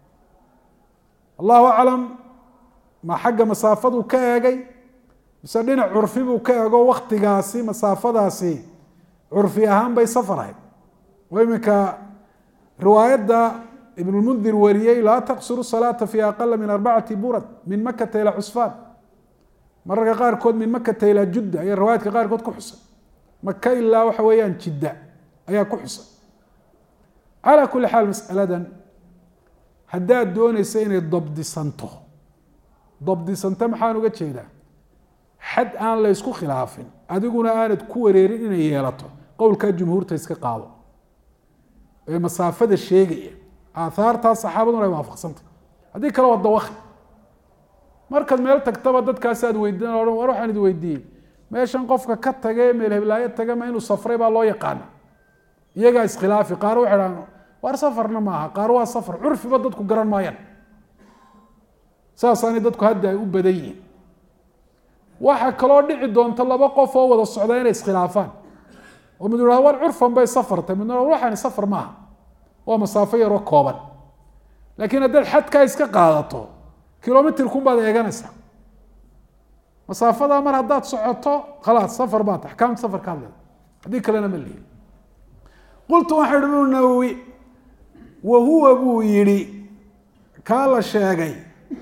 allahu aclam ma xagga masaafaduu ka eegay mise dhinac curfi buu ka eego waktigaasi masaafadaasi curfi ahaan bay safar ahayd. oo iminka riwaayadda ibnulmundir wariyey laa taqsuru salaata fi aqala min arbacati burad min makata ilaa cusfaan. mararka qaarkood min makata ilaa judda ayaa riwaayadka qaarkood ku xusan. maka ilaa waxa weeyaan jidda ayaa ku xusan. calaa kuli xaal masaladan haddaad doonaysa inay dabdisanto maxaan uga jeedaa? xad aan la ysku khilaafin adiguna aanad ku wareerin inay yeelato, qowlkaa jumhuurta iska qaado ee masaafada sheegaya. aahaartaa saxaabaduna ay waafaqsantay. haddii kale waa dawakhi. markaad meel tagtaba dadkaasi aad weydiin o war waxaan idi weydiiyey meeshan qofka ka tage meel heblaayo taga ma inuu safray baa loo yaqaana. iyagaa iskhilaafi, qaar waxay dhahaan waar safarna maaha, qaar waa safar, curfiba dadku garan maayaan. saasaanay dadku hadda ay u badan yihiin. waxaa kaloo dhici doonta laba qof oo wada socda inay iskhilaafaan oo mid yihahdo war curfan bay safartay, midna waxaani safar maaha, waa masaafo yaroo kooban. laakiin haddaad xadkaa iska qaadato kilomitirkun baad eeganaysaa. masaafadaa mar haddaad socoto khalaas safar baad tahay, axkaamta safar ka hadlayda, haddii kalena ma lihin. qultu waxaa yihi ibnu nawowi wahuwa buu yihi kaa la sheegay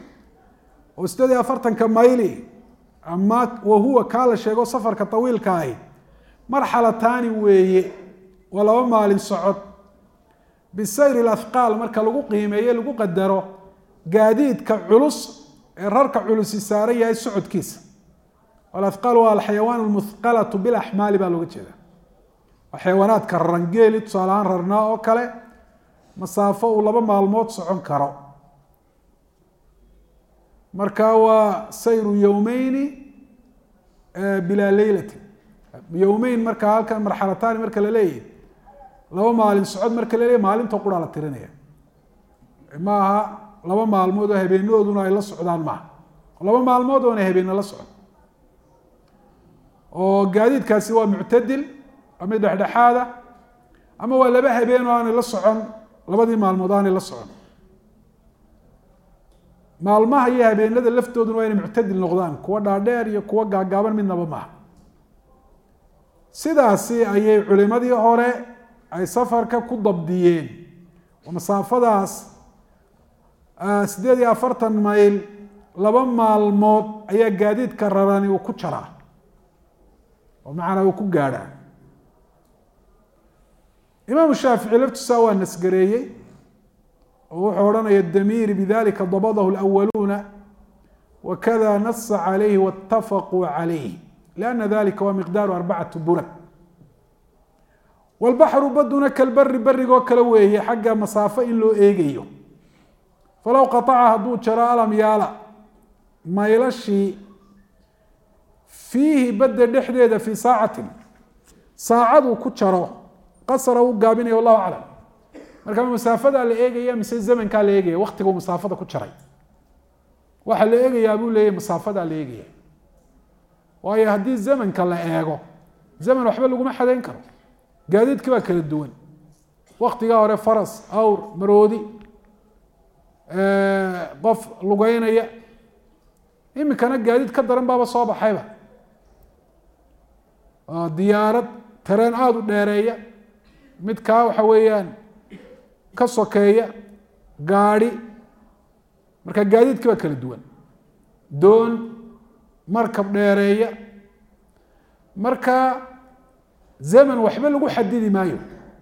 oo 48 mayli ama wahuwa kaa la sheego safarka tawiilka ahi marxalataani weeye, waa 2 maalin socod. bisayri اlathqaal marka lagu qiimeeye lagu qadaro gaadiidka culus ee rarka culusi saaran yahay socodkiisa. alathqaal waa alxayawaan almuthqalatu bilaxmaali baa looga jeeda. waa xayawaanaadka rangeeli tusaalahaan rarnaa oo kale masaafo uu 2 maalmood socon karo. marka waa sayru yowmeyni bilaa leylati. yowmeyn marka halkan marxalataani marka la leeyahy 2 maalin socod marka la leeyahy maalinta quraa la tirinaya. ma aha 2 maalmood oo habeenadooduna ay la socdaan maaha. 2 maalmood oona habeena la socon. oo gaadiidkaasi waa muctadil ama dhexdhexaada, ama waa 2 habeen oo aanay la socon 2dii maalmood aanay la socon. maalmaha iyo habeenada laftooduna waa inay muctadil noqdaan, kuwa dhaadheer iyo kuwa gaagaaban midnaba maaha. sidaasi ayay culimadii hore ay safarka ku dabdiyeen. oo masaafadaas 48 mayl 2 maalmood ayaa gaadiidka rarani uu ku jaraa, oo macnaa uu ku gaadhaa. imaamu shaafici laftiisa waa nasgareeyey oo wuxuu odhanaya damiiri bidalika dabadahu اlأwaluuna wakada nasa calayhi waاtafaquu calayh liأna dalika waa miqdaaru 4 burad. walbaxru baduna kalbari berigoo kale weeye xagga masaafo in loo eegayo. falow qaaca hadduu jaro alamyaala maylashii fiihi badda dhexdeeda fii saacatin saacaduu ku jaro qasara u gaabinaya wallahu aclam. marka masaafadaa la eegaya mise zamankaa la eegaya waktiguu masaafada ku jaray waxaa la eegayaa buu leeyahy masaafadaa la eegaya. waayo haddii zamanka la eego zaman waxba laguma xadayn karo, gaadiidka baa kala duwan. waktigaa hore faras, awr, maroodi, qof lugeynaya, iminkana gaadiid ka daran baaba soo baxayba, diyaarad, tareen aada u dheereeya, midkaa waxa weeyaan ka sokeeya, gaadhi. marka gaadiidka baa kala duwan, doon, markab dheereeya. marka zaman waxba lagu xadidi maayo,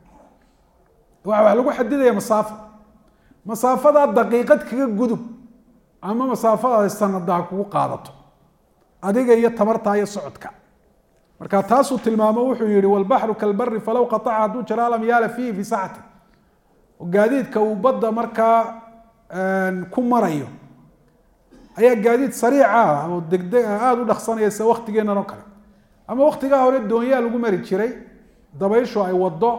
wax lagu xadidaya masaafo. masaafadaa daqiiqad kaga gudub ama masaafadaada sanadaha kugu qaadato adiga iyo tabartaa iyo socodka. marka taasuu tilmaamo wuxuu yihi walbaxru kalbari falow qaaca hadduu jara lam yaala fiihi fi saacati. gaadiidka uu badda markaa ku marayo ayaa gaadiid sariica oo degdeg aada u dhaqsanaya sida waktigeenan oo kale. ama waktigaa hore doonyaa lagu mari jiray, dabayshu ay wado,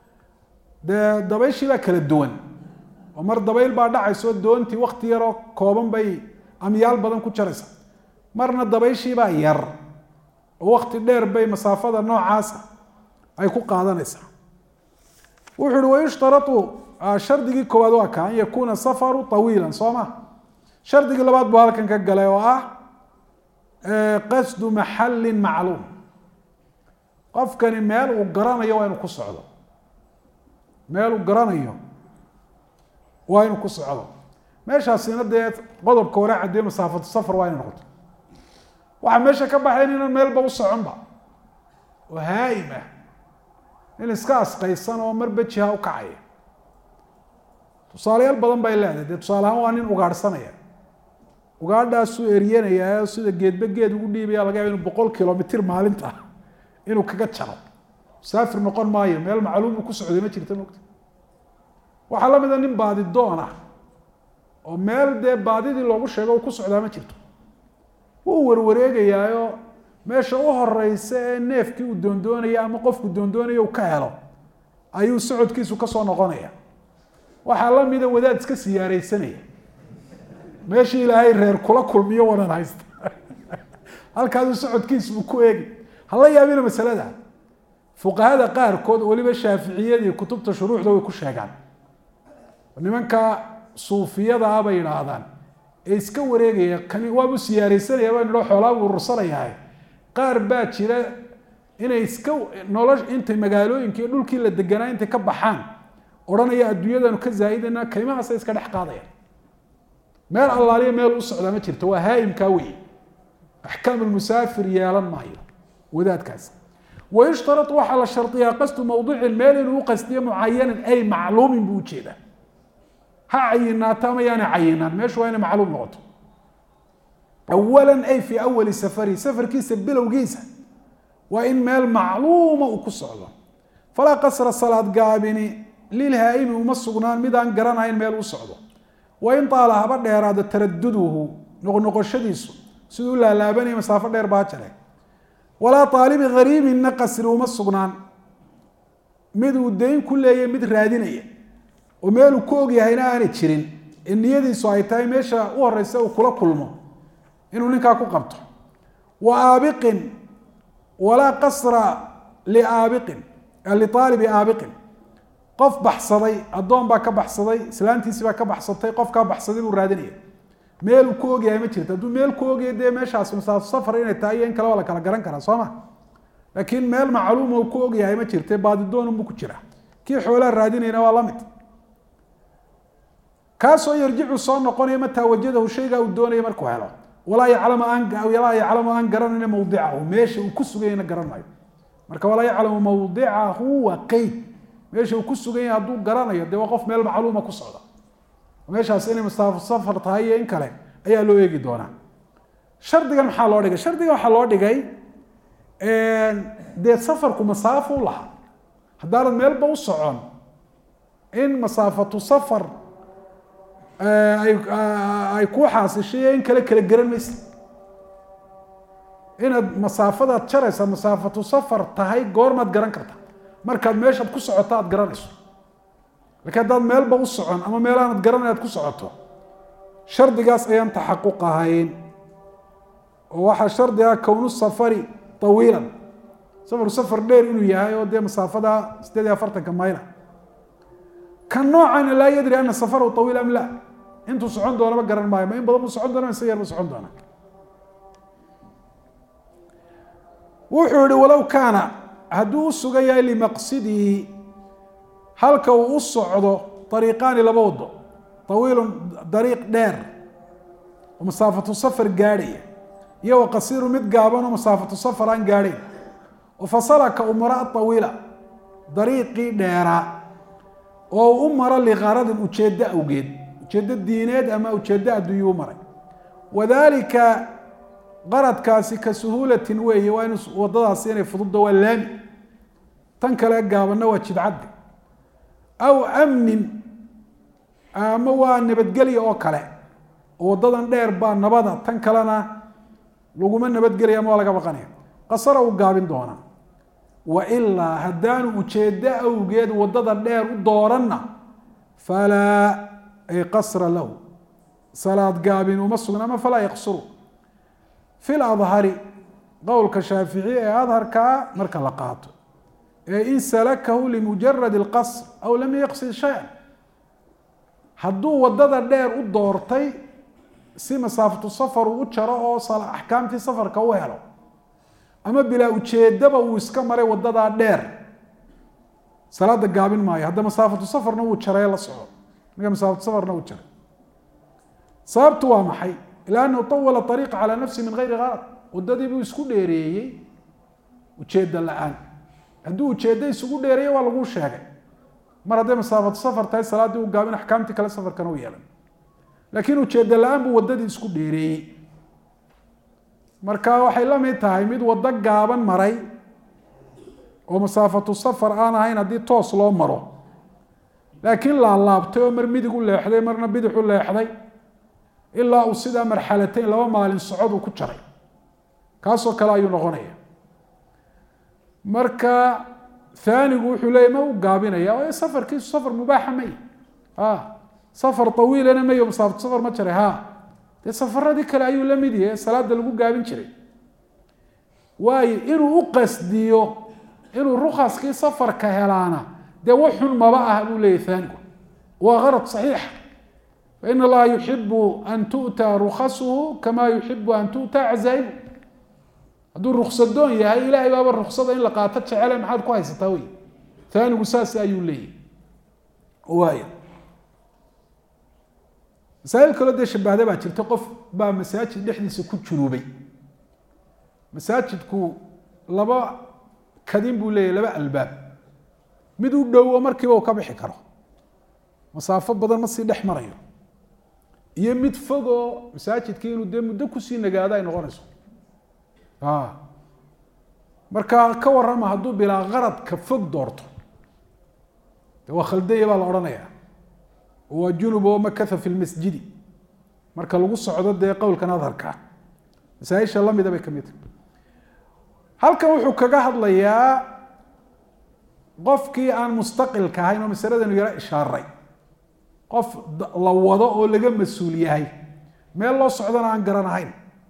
dee dabayshii baa kala duwan oo mar dabayl baa dhacayso doontii wakti yaroo kooban bay amyaal badan ku jaraysa, marna dabayshii baa yar oo wakti dheer bay masaafada noocaasa ay ku qaadanaysaa. wuxuu uhi wayushtarau shardigii koowaad waa ka an yakuuna safaru طawiila soo ma. shardigii labaad buu halkan ka galay oo ah qasdu maxali macluum. qofkani meel uu garanayo waa inuu ku socdo, meel uu garanayo waa inuu ku socdo. meeshaasina dee qodobka hore caddeeye masaafatu safar waa inay noqoto. waxaa meesha ka baxayn inaan meelba u soconba oo haa'im ah, in iska asqaysan oo marba jiha u kacaya. tusaalayaal badan bay leedahay. dee tusaale ahaan waa nin ugaadhsanaya, ugaadhaasuu eryanaya sida geedba geed ugu dhiibaya laga yaaba inu 100 kilomitr maalinta inuu kaga jaro. musaafir noqon maayo, meel macluum uu ku socday ma jirta mogta. waxaa la mida nin baadi doon ah oo meel dee baadidii loogu sheego uu ku socdaa ma jirto. wuu warwareegayaayo meesha u horeysa ee neefkii uu doondoonaya ama qofku doondoonaya uu ka helo ayuu socodkiisu kasoo noqonaya. waxaa la mida wadaad iska siyaareysanaya, meeshii ilaahay reer kula kulmiyo wanan haysta halkaasuu socodkiisu ku eegi. hala yaabina masalada fuqahada qaarkood waliba shaaficiyadii kutubta shuruuxda way ku sheegaan. nimanka suufiyada ah bay yidhaahdaan ee iska wareegaya kani waabu siyaareysanaya baa nidho xoolaa buu rursanayahay. qaar baa jira inay iska intay magaalooyinka iyo dhulkii la deganaa intay ka baxaan odhanaya adduunyadanu ka zaa'idana kaymahaasay iska dhex qaadayaan. meel allaaliya meel u socdaa ma jirto, waa haa'imkaa wey. axkaam lmusaafir yeelan maayo wadaadkaas. wayushtarau waxaa la shardiyaa qasdu mawdicin meel inuu uqasdiyo mucayanan ay macluumin buu ujeedaa. ha cayinaato ama yaana cayinaan, meeshu waa inay macluum noqoto. awalan ay fii awali safari, safarkiisa bilowgiisa waa in meel macluuma uu ku socdo. falaa qasra salaad gaabini lilhaa'imi uma sugnaan midaan garanayn meel u socdo. wain taala haba dheeraado taraduduhu noqnoqoshadiisu siduu u laalaabanaya masaafo dheer baa jare. walaa aalibi gariibinna qasri uma sugnaan mid uu dayn ku leeyahy mid raadinaya oo meeluu ku ogyahayna aanay jirin ee niyadiisu ay tahay meesha u horeysa uu kula kulmo inuu ninkaa ku qabto. wa aabiqin walaa qasra liaabiqin liaalibi aabiqin. qof baxsaday, addoon baa ka baxsaday, islaantiisi baa ka baxsatay, qofkaa baxsaday buu raadinaya. meel uu ku ogyahay ma jirto. hadduu meel ku ogyahay dee meeshaas masaafo safar inay tahay iyo in kale waa la kala garan karaa soo ma. laakiin meel macluuma uu ku ogyahay ma jirte, baadidoonunbuu ku jira. kii xoolaa raadinayna waa la mid. kaasoo yarjicu soo noqonaya mataa wajadahu shaygaa uu doonaya markuu helo. walaa yaclamu aan garanayna mawdicahu, meesha uu ku suganyana garan maayo. marka walaa yaclamu mawdicahu waa qeyd. meesha uu ku sugan yahay hadduu garanayo dee waa qof meel macluuma ku socda. meeshaas inay masaafo safar tahay iyo in kale ayaa loo eegi doonaa. shardigan maxaa loo dhigay? shardigan waxaa loo dhigay dee safarku masaafo u lahaa. haddaanad meelba u socon in masaafatu safar ay ku xaasishay in kale kala garan maysa. inaad masaafadaad jaraysa masaafatu safar tahay goormaad garan karta markaad meeshaad ku socoto aad garanayso laakiin haddaad meelba u socon ama meel aanad garanay aad ku socoto shardigaas ayaan taxaquq ahayn oo waxaa shardi ah kownu safari tawiilan safaru safar dheer inuu yahay oo dee masaafada 48 mayl kan noocan laa yadri ana safaru tawiil am la intuu socon doonaba garan maayo ma in badan buu socon doonaa mise yar buu socon doonaa wuxuu yihi walow kaana hadduu u sugan yahay limaqsidihi halka uu u socdo ariiqaani laba wado tawiilun dariiq dheer oo masaafatu safar gaadhaya iyo wa qasiiru mid gaaban oo masaafatu safar aan gaadhayn oo fasalaka umara tawiila dariiqii dheeraa oo u maro liqaradin ujeeddo awgeed ujeeddo diineed ama ujeeddo adduunyuu maray wadaalika qaradkaasi ka suhuulatin weeye waa in wadadaasi inay fududda waa laami tan kale gaabanna waa jidcadde aw amnin ama waa nabadgelya oo kale oo wadadan dheer baa nabada tan kalena laguma nabadgelaya ama waa laga baqanaya qasara uu gaabin doonaa wa ilaa haddaanu ujeeddo awgeed wadada dheer u dooranna falaa ay qasra lahu salaad gaabin uma sugna ama falaa yaqsuru fi ladhari qowlka shaafici ee adharkaa marka la qaato ee in salakahu limujarad اlqasr aw lam yaqsid shay-an hadduu wadada dheer u doortay si masaafatu safar uu u jaro oo axkaamtii safarka u helo ama bilaa ujeedaba uu iska maray wadadaa dheer salaada gaabin maayo hadda masaafatu safarna wuu jaray la soco marka masaafatu safarna uu jaray sababtu waa maxay لأنه طول الطريق على نفسه من غير غرض wadadii buu isku dheereeyey ujeeda la-aan hadduu ujeedda isugu dheereeyey waa lagu sheegay mar hadday masaafatu safar tahay salaaddii u gaabin axkaamtii kale safarkana u yeelan laakiin ujeeda la-aan buu wadadii isku dheereeyey marka waxay la mid tahay mid wado gaaban maray oo masaafatu safar aan ahayn haddii toos loo maro laakiin laalaabtay oo mar midig u leexday marna bidix u leexday ilaa uu sidaa marxalatayn 2 maalin socod uu ku jaray kaasoo kale ayuu noqonaya marka aanigu wuxuu leeyahy ma u gaabinaya oo safarkiisu safar mubaaxa may safar tawiilana mayo masaafatu safar ma jaray dee safaradii kale ayuu la mid yahay salaada lagu gaabin jiray waayo inuu u qasdiyo inuu rukaskii safarka helaana dee waxun maba ah buu leeyahy aanigu waa garad saxiixa فإن الله يحب أن تؤتى رخصه كما يحب أن تؤتى عزائمه هذو الرخصة دون يا إلهي باب الرخصة إن لقاتت على محل كويس طوي ثاني قساس أيو لي وايد مسائل كل ده شبه هذا بعد تقف بقى مساجد نحن سكوت جنوبي مساجد كو لبا كديم بولي لبا الباب مدو دو مركبه وكبح كره مسافة بدل ما تصير دحمريه iyo mid fogo masaajidkii inuu dee muddo kusii nagaado ay noqonayso marka ka warrama hadduu bilaa qaradka fog doorto de waa khaldaya baa la odhanayaa waa junub oo makatha fi lmasjidi marka lagu socdo dee qowlkan adharka masaaisha lamida bay ka mid tahay halkan wuxuu kaga hadlayaa qofkii aan mustaqilka ahayn oo masaladanu yara ishaaray qof la wado oo laga mas-uul yahay meel loo socdana aan garanahayn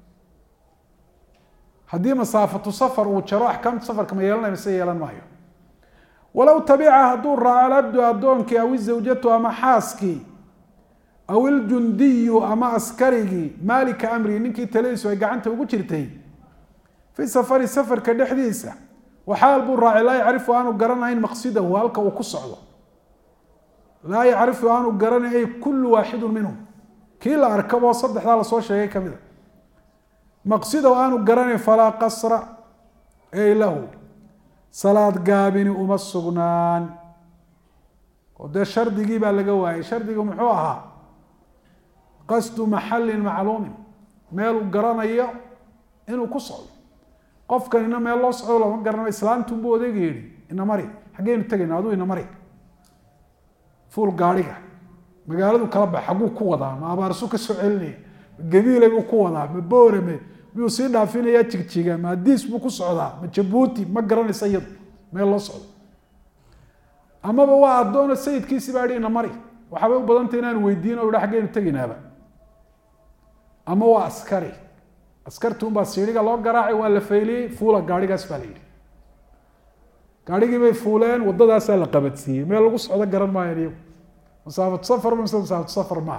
haddii masaafatu safar uu jaro axkaamta safarka ma yeelanayo mise yeelan maayo walow tabica hadduu raaco alabdu addoonkii aw izawjatu ama xaaskii aw iljundiyu ama askarigii maalika amrii ninkii taladiisu ay gacanta ugu jirtay fii safari safarka dhexdiisa waxaal buu raacay laa yacrifu aanu garanahayn maqsidahu halka uu ku socdo laa yacrifu aanu garanay ay kullu waaxidu minhum kii la arkaboo saddexdaa lasoo sheegay ka mida maqsidow aanu garanayn falaa qasra ay lahu salaad gaabini uma sugnaan oo dee shardigii baa laga waayay shardigu muxuu ahaa qasdu maxallin macluumin meel uu garanayo inuu ku socdo qofkanina meel loo socdo lama garanayo islaantunbuu odayga yidhi ina mari xaggeynu tegayna aduu ina mari fuul gaadhiga magaaladu kala bax xagguu ku wadaa ma abaarsu ka soo celinaya ma gabiilay buu ku wadaa ma boorame miyuu sii dhaafinaya jigjiga ma diis buu ku socdaa ma Jabuuti ma garanaysa iyadu meel loo socdo amaba waa adoon sayidkiisi baa dhina mari waxba u badantay inaan weydiino oo xageenu taginaaba ama waa askari askartu baa siiriga loo garaacay waa la feeliyay fuula gaarigaas baa leeyahay gaarigii bay fuuleen wadadaas la qabadsiiyay meel lagu socdo garan maayo masaafad safar ma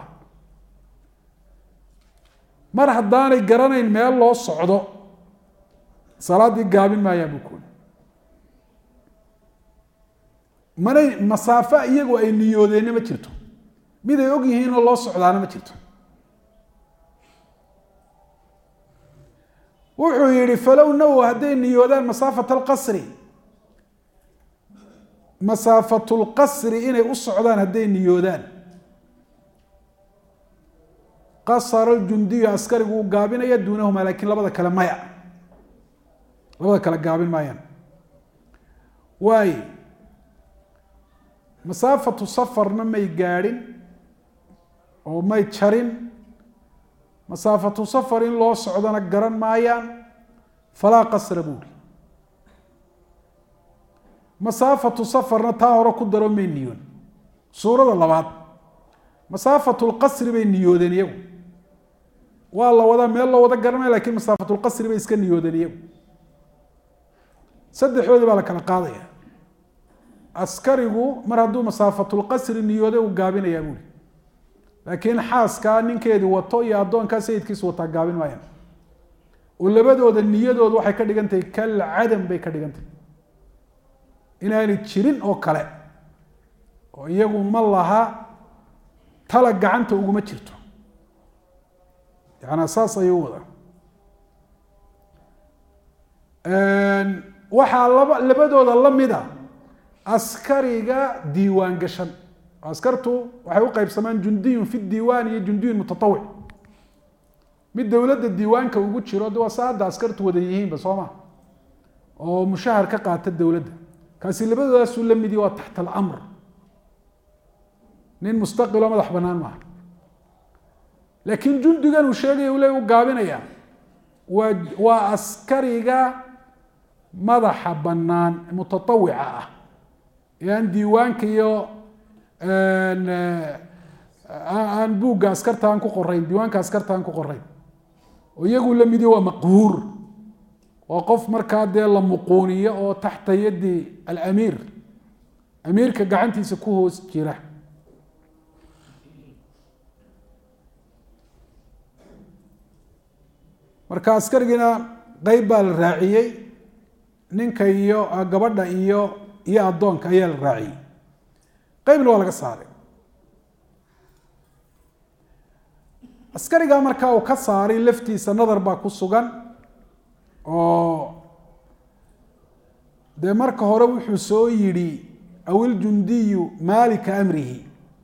mar haddaanay garanayn meel loo socdo salaadii gaabin maayaan buu ku maray masaafo iyagu ay niyoodeen ma jirto mid ay og yihiin oo loo socdaana ma jirto wuxuu yiri falow naw haday niyoodaan masaafatul qasri inay u socdaan haday niyoodaan qasara al-jundi askarigu gaabinaya duunahuma laakiin labada kale maya labada kale gaabin maayaan way masaafatu safarna may gaarin oo may jarin masaafatu safar in loo socdana garan maayaan falaa qasra buuri masaafatu safarna taa hore ku daro may niyoon suurada labaad masaafatu qasri bay niyoodeen iyagu waa la wada meel loo wada garanay laakiin masaafatu qasri bay iska niyoodeen iyagu saddexdoodii baa la kala qaadaya askarigu mar hadduu masaafatu qasri niyooday uu gaabinaya buuri laakiin xaaska ninkeedii wato iyo adoonka sayidkiisu wata gaabin maayaan oo labadooda niyadoodu waxay ka dhigantahay kal cadam bay ka dhigantahay inaanay jirin oo kale oo iyagu ma laha tala gacanta uguma jirto yaani asaas ayuu wada waxaa labadooda la mida askariga diiwaan gashan askartu waxay u qaybsamaan jundiyun fi diiwaan iyo jundiyun mutatawwi mid dawladda diiwaanka ugu jiro waa saada askartu wada yihiin Soomaa oo mushahar ka qaata dawladda kaasi labadoodaas la mid waa taxta al-amr nin mustaqil oo madax banaan ma laakiin jundigan uu sheegay uu leeyahay gaabinaya waa askariga madaxa banaan mutatawwica ah yaan diiwaanka iyo aan buugga askartaan ku qorayn diiwaanka askartaan ku qorayn oo iyagu la mid waa maqhuur oo qof markaa dee la muquuniyo oo taxta yadi al-amir amirka gacantiisa ku hoos jira marka askarigina qayb baa la raaciyay ninka iyo gabadha iyo adoonka ayaa la raaciyay qaybna waa laga saaray askariga markaa uu ka saaray laftiisa nadar baa ku sugan oo de marka hore wuxuu soo yiri awil jundiyu malika amrihi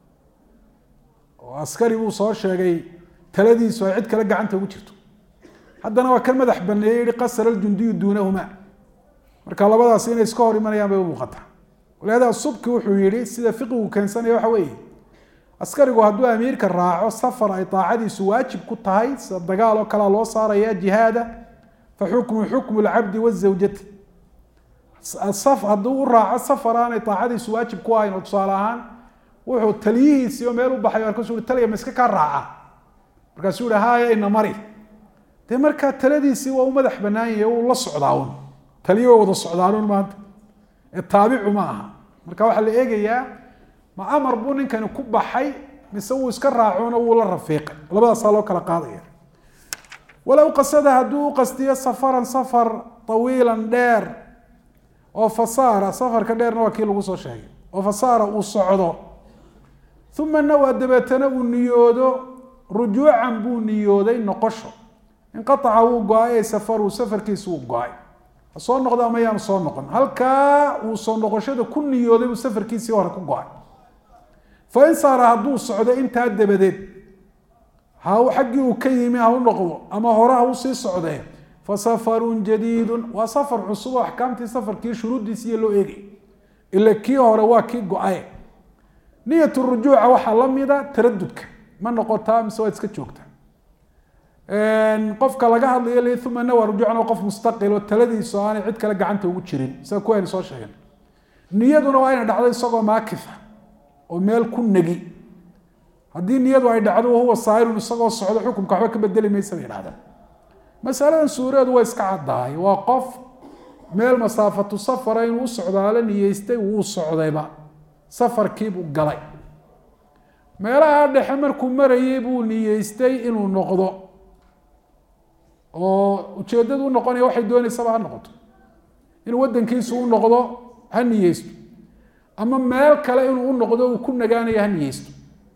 oo askari uu soo sheegay taladiisu ay cid kale gacanta ugu jirto haddana waa kan madax baneeyay qasara al-jundiyu duunahuma marka labadaas inay iska hor imanayaan bay u muuqataa walaada subki wuxuu yiri sida fiqigu keensanaya waxa weeye askarigu hadduu amiirka raaco safar ay taacadiisu waajib ku tahay dagaal oo kala loo saaraya jihaada fa hukmu al-abd wa zawjati asaf hadduu raaco safar aan ay taacadiisu waajib ku ahayn oo tusaalahan wuxuu taliyihiisa iyo meel u baxay oo kasoo taliya miska ka raaca markaasuu dhahaaya ina mari de marka taladiisi waa u madax banaayay oo la socdaawn taliyo wada socdaanon maanta taabicu ma aha marka waxa la eegayaa ma amar buu ninkan ku baxay mise uu iska raacoona uu la rafiiqay labadaas loo kala qaadaya walaw qasada haduu qastiyo safar tawiilan dheer oo fasaara safarka dheerna waa kii lagu soo sheegay oo fasaara uu socdo thumma nawa dabatana uu niyoodo rujuucan buu niyooday noqosho inqataca uu go'ay safarkiisu uu go'ay soo noqdo ama yaan soo noqon halka uu soo noqoshada ku niyooday uu safarkiisii hore ku go'ay fa in saara hadduu socdo intaa dabadeed ha uu xaggii uu ka yimi ha u noqdo ama hore ha uu sii socdee fa safarun jadiidun waa safar cusub oo axkaamtii safarkii shuruudiisii loo eegay ila kii hore waa kii go'ay niyatu rujuuca waxaa la mida taradudka ma noqotaa mise waa iska joogtaa qofka laga hadlayo li uma nawaa rujuucan qof mustaqil oo taladiisu aanay cid kale gacanta ugu jirin sida kuwaynu soo sheegay niyaduna waa inay dhacdo isagoo maakifa oo meel ku negi haddii niyadu ay dhacdo huwa saa'irun isagoo socdo xukunka waxba ka bedeli maysa bay yidhahdaan masaladan suureedu waa iska caddahay waa qof meel masaafatu safara inuu u socdaalo niyeystay wuu socdayba safarkiibuu galay meelaha dhexe markuu marayay buu niyeystay inuu noqdo oo ujeeddadu u noqonaya waxay doonaysaba ha noqoto inuu waddankiisu u noqdo ha niyeysto ama meel kale inuu u noqdo uu ku nagaanayo ha niyeysto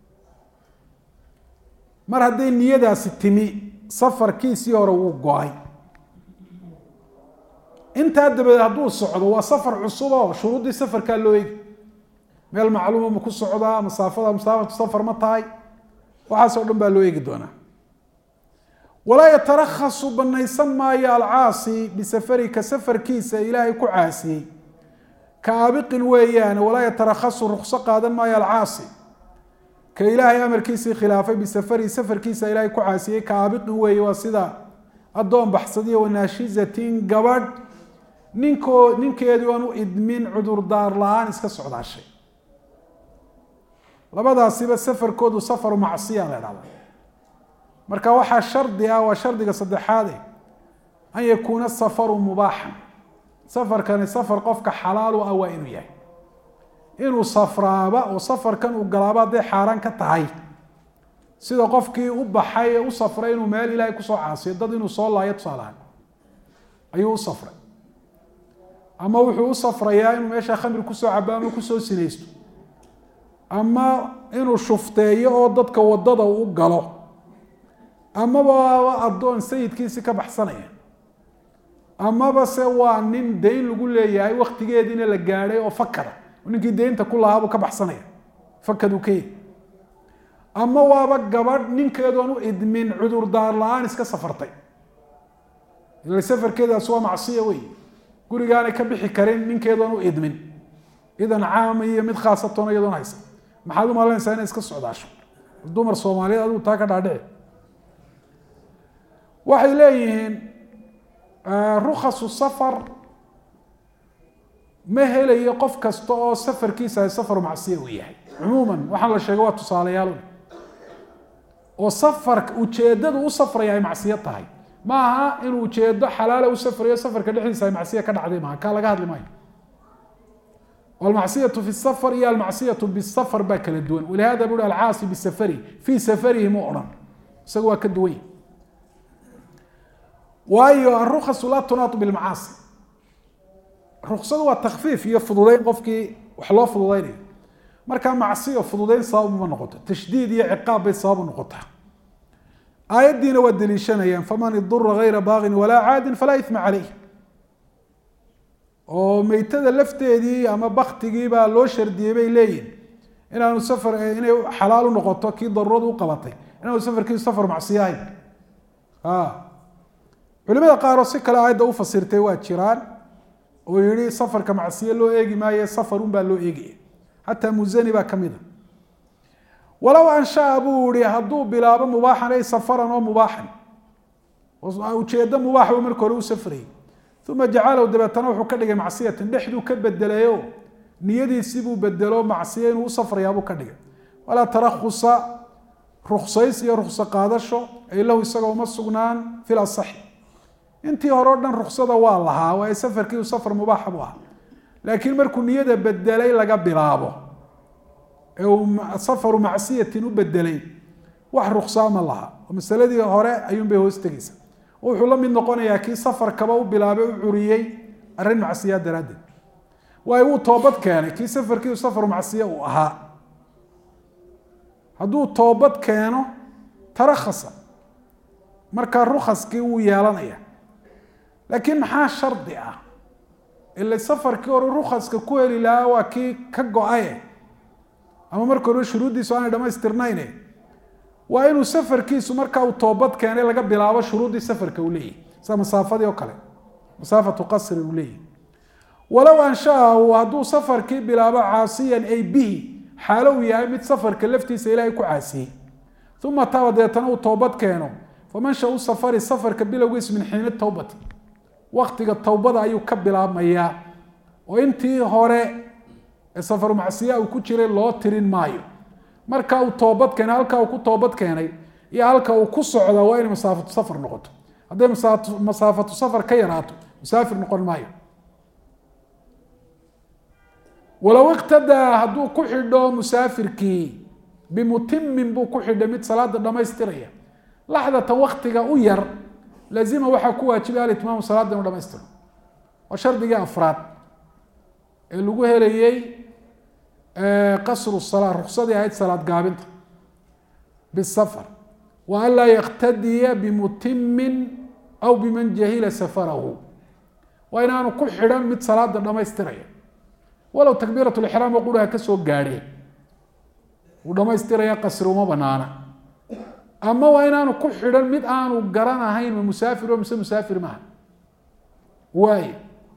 mar hadday niyadaasi timi safarkiisii hore wuu go-ay intaa dabadeed hadduu socdo waa safar cusub oo shuruuddii safarkaa loo eegi meel macluuma ma ku socdaa masaafatu safar ma tahay waxaasoo dhan baa loo eegi doonaa walaa yatarakhasu banaysan maayo alcaasi bisafarika safarkiisa ilaahay ku caasiyey ka aabiqin weeyaan walaa yatarakhasu rukso qaadan maayo alcaasi ka ilaahay amarkiisii khilaafay bisafari safarkiisa ilaahay ku caasiyey ka aabiqin weeye waa sida addoon baxsadiyo wanaashizatin gabadh ninkeedu aan u idmin cudurdaar la-aan iska socdaashay labadaasiba safarkoodu safaru macsiya la dhahda marka waxaa shardi ah waa shardiga saddexaade an yakuuna safaru mubaaxan safarkani safar qofka xalaalu ah waa inuu yahay inuu safraaba oo safarkan uu galaaba hadday xaaraan ka tahay sida qofkii u baxay ee u safray inuu meel ilaahay kusoo caasiyo dad inuu soo laayo tusaalahaan ayuu u safray ama wuxuu u safrayaa inuu meesha khamri kusoo cabo ama kusoo sinaysto ama inuu shufteeyo oo dadka wadada u galo amaba addoon sayidkiisi ka baxsanaya amaba se waa nin dayn lagu leeyahay waktigeediina la gaadhay oo fakada ninkii daynta ku lahaabuu ka baxsanaya fakaduu ka yahy ama waaba gabadh ninkeedu aan u idmin cudurdaar la-aan iska safartay ila safarkeedaas waa macsiya wey gurigaanay ka bixi karin ninkeedu aan u idmin idan caama iyo mid khaasatoona iyadoon haysa maxaad u malanaysaa inay iska socdaasho dumar soomaaliyeed adigu taa ka dhaadhici waxay leeyihiin rukhasu safar ma helayo qof kasta oo safarkiisa ay safar macsiya uu yahay cumuuman waxaan la sheegay waa tusaalayaal oo safarka ujeeddadu u safraya ay macsiyo tahay ma aha inuu ujeeddo xalaala u safrayo safarka dhexdiisa ay macsiya ka dhacday maaha kaa laga hadli maayo walmacsiyatu fi safar iyo almacsiyatu bisafar baa kala duwan walihada bui alcaasi bisafari fii safarihi mu odhan isaga waa ka duwan yahy waayo arukhasu laa tunaatu bilmacaasi ruksadu waa takfiif iyo fududeyn qofkii wax loo fududeynayo markaa macsiyo fududeyn sabab uma noqoto tashdiid iyo ciqaab bay sabab u noqotaa aayaddiina waa daliishanayaan faman idura gayra baagin walaa caadin falaa ithma caleyh oo meytada lafteedii ama baktigii baa loo shardiyey bay leeyihin inaanu safar inay xalaal u noqoto kii daruuradu u qabatay inaanu safarkiisu safar macsiyo ahayn culimada qaaroo si kale aayadda u fasirtay waa jiraan oo yihi safarka macsiye loo eegi maaye safarun baa loo eegaya xataa musani baa kamid a walow anshaa buu ihi hadduu bilaabo mubaaxan ay safaran oo mubaaxan ujeeddo mubaaxbu marka hore u safrayay uma jacalahu dabeetana wuxuu ka dhigay macsiyatan dhexduu ka bedelayo niyadiisii buu bedelo macsiye inuu u safrayaabuu ka dhigay walaa tarakhusa ruksays iyo rukso qaadasho ay lahu isagoo uma sugnaan fil asaxi intii hore o dhan ruksada waa lahaa waa safarkii safar mubaaxa buu ahaa laakiin markuu niyada bedelay laga bilaabo ee uu safaru macsiyatin u bedelay wax ruksaa ma laha oo masaladii hore ayuun bay hoos tegeysa wuxuu la mid noqonayaa kii safarkaba u bilaabay u curiyey arrin macsiya daraaddeed waayo wuu toobad keenay kii safarkii safaru macsiya uu ahaa hadduu toobad keeno tarakhasa markaa rukhaskii wuu yeelanaya laakiin maxaa shardi ah ila safarkii hore rukhaska ku heli lahaa waa kii ka go-aye ama marka hore shuruuddiisu aanay dhamaystirnayne waa inuu safarkiisu markaa uu toobad keenay laga bilaabo shuruuddii safarka uu leeyahy sida masaafadii oo kale masaafatu qasri uu leeyahy walow anshaahu hadduu safarkii bilaabo caasiyan ay bihi xaalo uu yahay mid safarka laftiisa ilaahay ku caasiyey uma taaba deetana uu toobad keeno famanshau safari safarka bilowgiis min xiini towbati waktiga towbada ayuu ka bilaabmayaa oo intii hore ee safaru macsiya uu ku jiray loo tirin maayo marka uu toobad keenay halka uu ku toobad keenay iyo halka uu ku socdo waa in masaafatu safar noqoto hadday masaafatu safar ka yaraato musaafir noqon maayo walow iqtadaa hadduu ku xidho musaafirkii bimutimin buu ku xidhay mid salaada dhamaystiraya laxdatan waktiga u yar lazima waxaa ku waajibay alitmaamu salaada inuu dhamaystiro waa shardigii afraad ee lagu helayey qasru salaa ruksadii ahayd salaad gaabinta bisafar wa an laa yaktadiya bimutimin aw biman jahila safarahu waa inaanu ku xidhan mid salaada dhamaystiraya walow takbiirat lixraam oo quraha ka soo gaadheen uu dhamaystiraya qasri uma banaana ama waa inaanu ku xidhan mid aanu garanahayn ma musaafir mise musaafir maaha waayo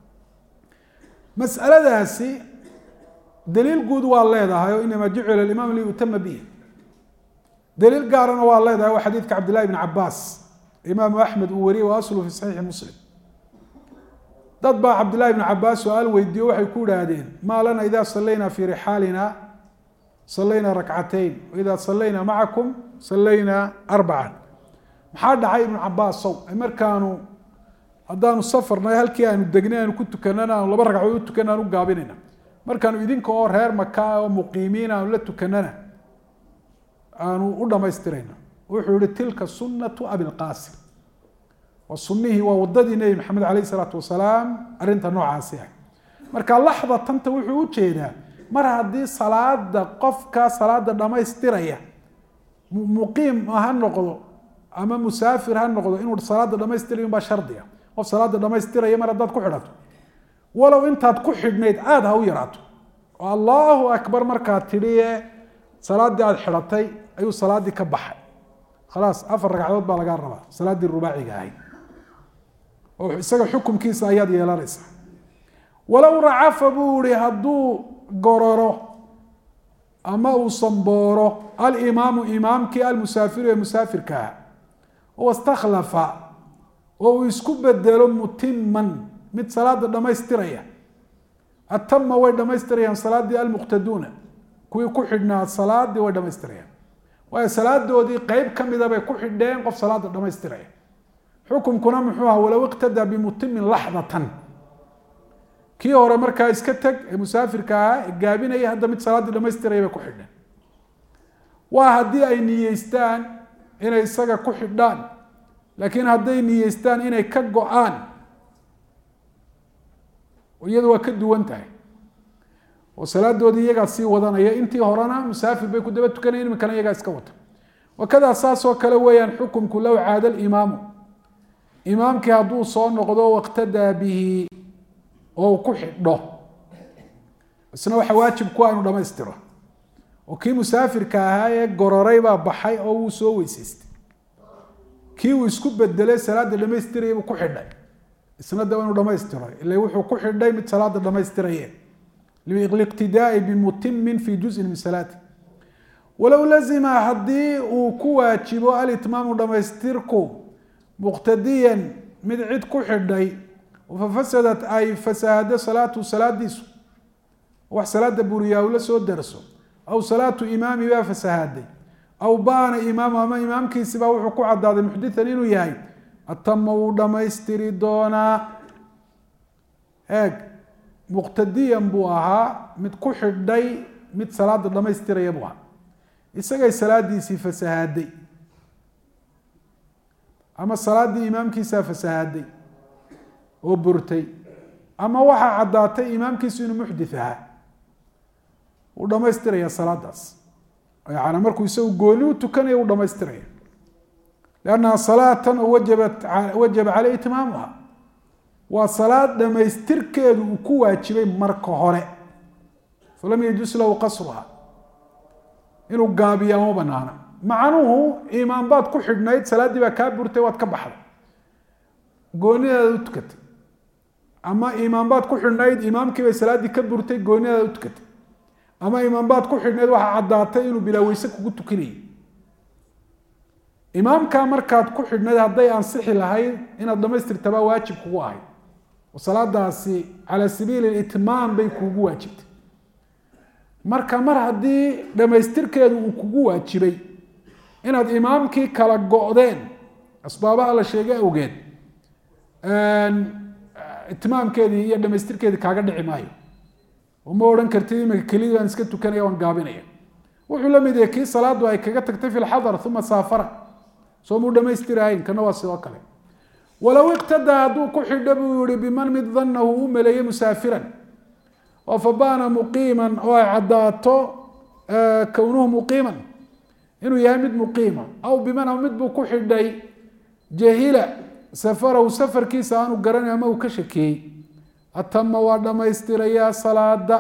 mas'aladaasi daliil guud waa leedahay oo inamaa jucila alimaam liyutama bihi daliil gaarana waa leedahay waa xadiidka cabdillahi bn cabaas imaamu axmed uu wariyey wa aslu fi saxiixi muslim dad baa cabdillahi bn cabaas su-aal weydiiyo waxay ku idhaahdeen maa lana ida salayna fi rixaalina salayna rakcatayn waida salayna macakum salayna arbacan maxaa dhacay ibnu cabaasow markaanu haddaanu safarnay halkii aanu degnay aanu ku tukanana aanu laba ragcadood u tukana aan u gaabinayna markaanu idinka oo reer maka oo muqiimiin aanu la tukanana aanu u dhamaystirayna wuxuu yihi tilka sunatu abilqaasim waa sunihii waa wadadii nebi maxamed alayh isalaatu wasalaam arrinta noocaasi ah marka laxdatanta wuxuu ujeedaa mar haddii salaada qofka salaada dhamaystiraya muqiim ha noqdo ama musaafir ha noqdo inuu salaada dhamaystirayo baa shardiga qof salaada dhamaystiraya mar haddaad ku xidhato walow intaad ku xidhnayd aada ha u yaraato oo allahu akbar markaad tidhiye salaadii aada xidhatay ayuu salaadii ka baxay khalaas 4 ragcadood baa lagaa rabaa salaadii rubaaciga ahayd oo isaga xukumkiisa ayaad yeelanaysaa walow racafa buu ihi hadduu gororo ama uu sambooro alimaamu imaamkii almusaafiru ee musaafirka ah wastakhlafa oo uu isku bedelo mutiman mid salaada dhamaystiraya atama way dhamaystirayaan salaadii almuqtaduuna kuwii ku xidhnaa salaadii way dhamaystirayaan waayo salaadoodii qeyb ka mida bay ku xidheen qof salaada dhamaystiraya xukumkuna muxuu aha walow iqtadaa bimutimin laxdatan kii hore markaa iska tag ee musaafirka ahaa ee gaabinaya hadda mid salaaddii dhamaystiraya bay ku xidheen waa haddii ay niyeystaan inay isaga ku xidhaan laakiin hadday niyeystaan inay ka go-aan iyadu waa ka duwan tahay oo salaadoodii iyagaa sii wadanaya intii horena musaafir bay ku daba tukanayen iminkana iyagaa iska wata wakadaa saasoo kale weeyaan xukumku low caada alimaamu imaamkii hadduu soo noqdo waqtadaa bihi oo ku xidho isna waxa waajib ku aanu dhamaystiro oo kii musaafirka ahaa ee gororay baa baxay oo wuu soo weysaystay kii uu isku bedelay salaada dhamaystiraya buu ku xidhay isna da inuu dhamaystiro ilaa wuxuu ku xidhay mid salaada dhamaystiraye liiqtidaai bimutimin fi juzin min salaati walow lazima haddii uu ku waajibo alitmaamu dhamaystirku muqtadiyan mid cid ku xidhay fafasadat ay fasaahado salaatu salaadiisu wax salaada buriyaa ula soo darso aw salaatu imaami baa fasahaaday aw baana imaamu ama imaamkiisibaa wuxuu ku cadaaday muxdithan inuu yahay atama wuu dhamaystiri doonaa eeg muqtadiyan buu ahaa mid ku xidhay mid salaada dhamaystiraya buu ahaa isagay salaadiisii fasahaaday ama salaadii imaamkiisaa fasahaaday oo burtay ama waxaa caddaatay imaamkiisu inuu muxdith ahaa wuu dhamaystiraya salaadaas yani markuu isagu gooni u tukanaya wuu dhamaystiraya liannaha salaatan oo wajaba caleyh itimaamuha waa salaad dhamaystirkeedu uu ku waajibay marka hore falam yajus lahu qasruha inuu gaabiya ma banaana macnuhu imaam baad ku xidhnayd salaaddii baa kaa burtay waad ka baxday goonidaada u tukatay ama imaam baad ku xidhnayd imaamkii bay salaaddii ka burtay goonidaada u tukatay ama imaam baad ku xidhnayd waxaa caddaatay inuu bilaa weyse kugu tukinayay imaamka markaad ku xidhnayd hadday ansixi lahayd inaad dhamaystirtabaa waajib kugu ahayd oo salaadaasi cala sabiili litmaam bay kuugu waajibtay marka mar haddii dhamaystirkeedu uu kugu waajibay inaad imaamkii kala go'deen asbaabaha la sheegay awgeed itmaamkeedii iyo dhamaystirkeedii kaaga dhici maayo oo ma odhan kartid imika kelidii baan iska tukanaya waan gaabinaya wuxuu la mid yahay kii salaadu ay kaga tagtay fi lxadar uma saafara soo muu dhamaystirahayn kana waa sidoo kale walow iqtadaa hadduu ku xidho buu yihi biman mid danahu u maleeyey musaafiran oo fabaana muqiiman oo ay caddaato kownuhu muqiiman inuu yahay mid muqiima aw biman aw mid buu ku xidhay jahila safarahu safarkiisa aanu garanay ama uu ka shakeeyey atama waa dhamaystirayaa salaada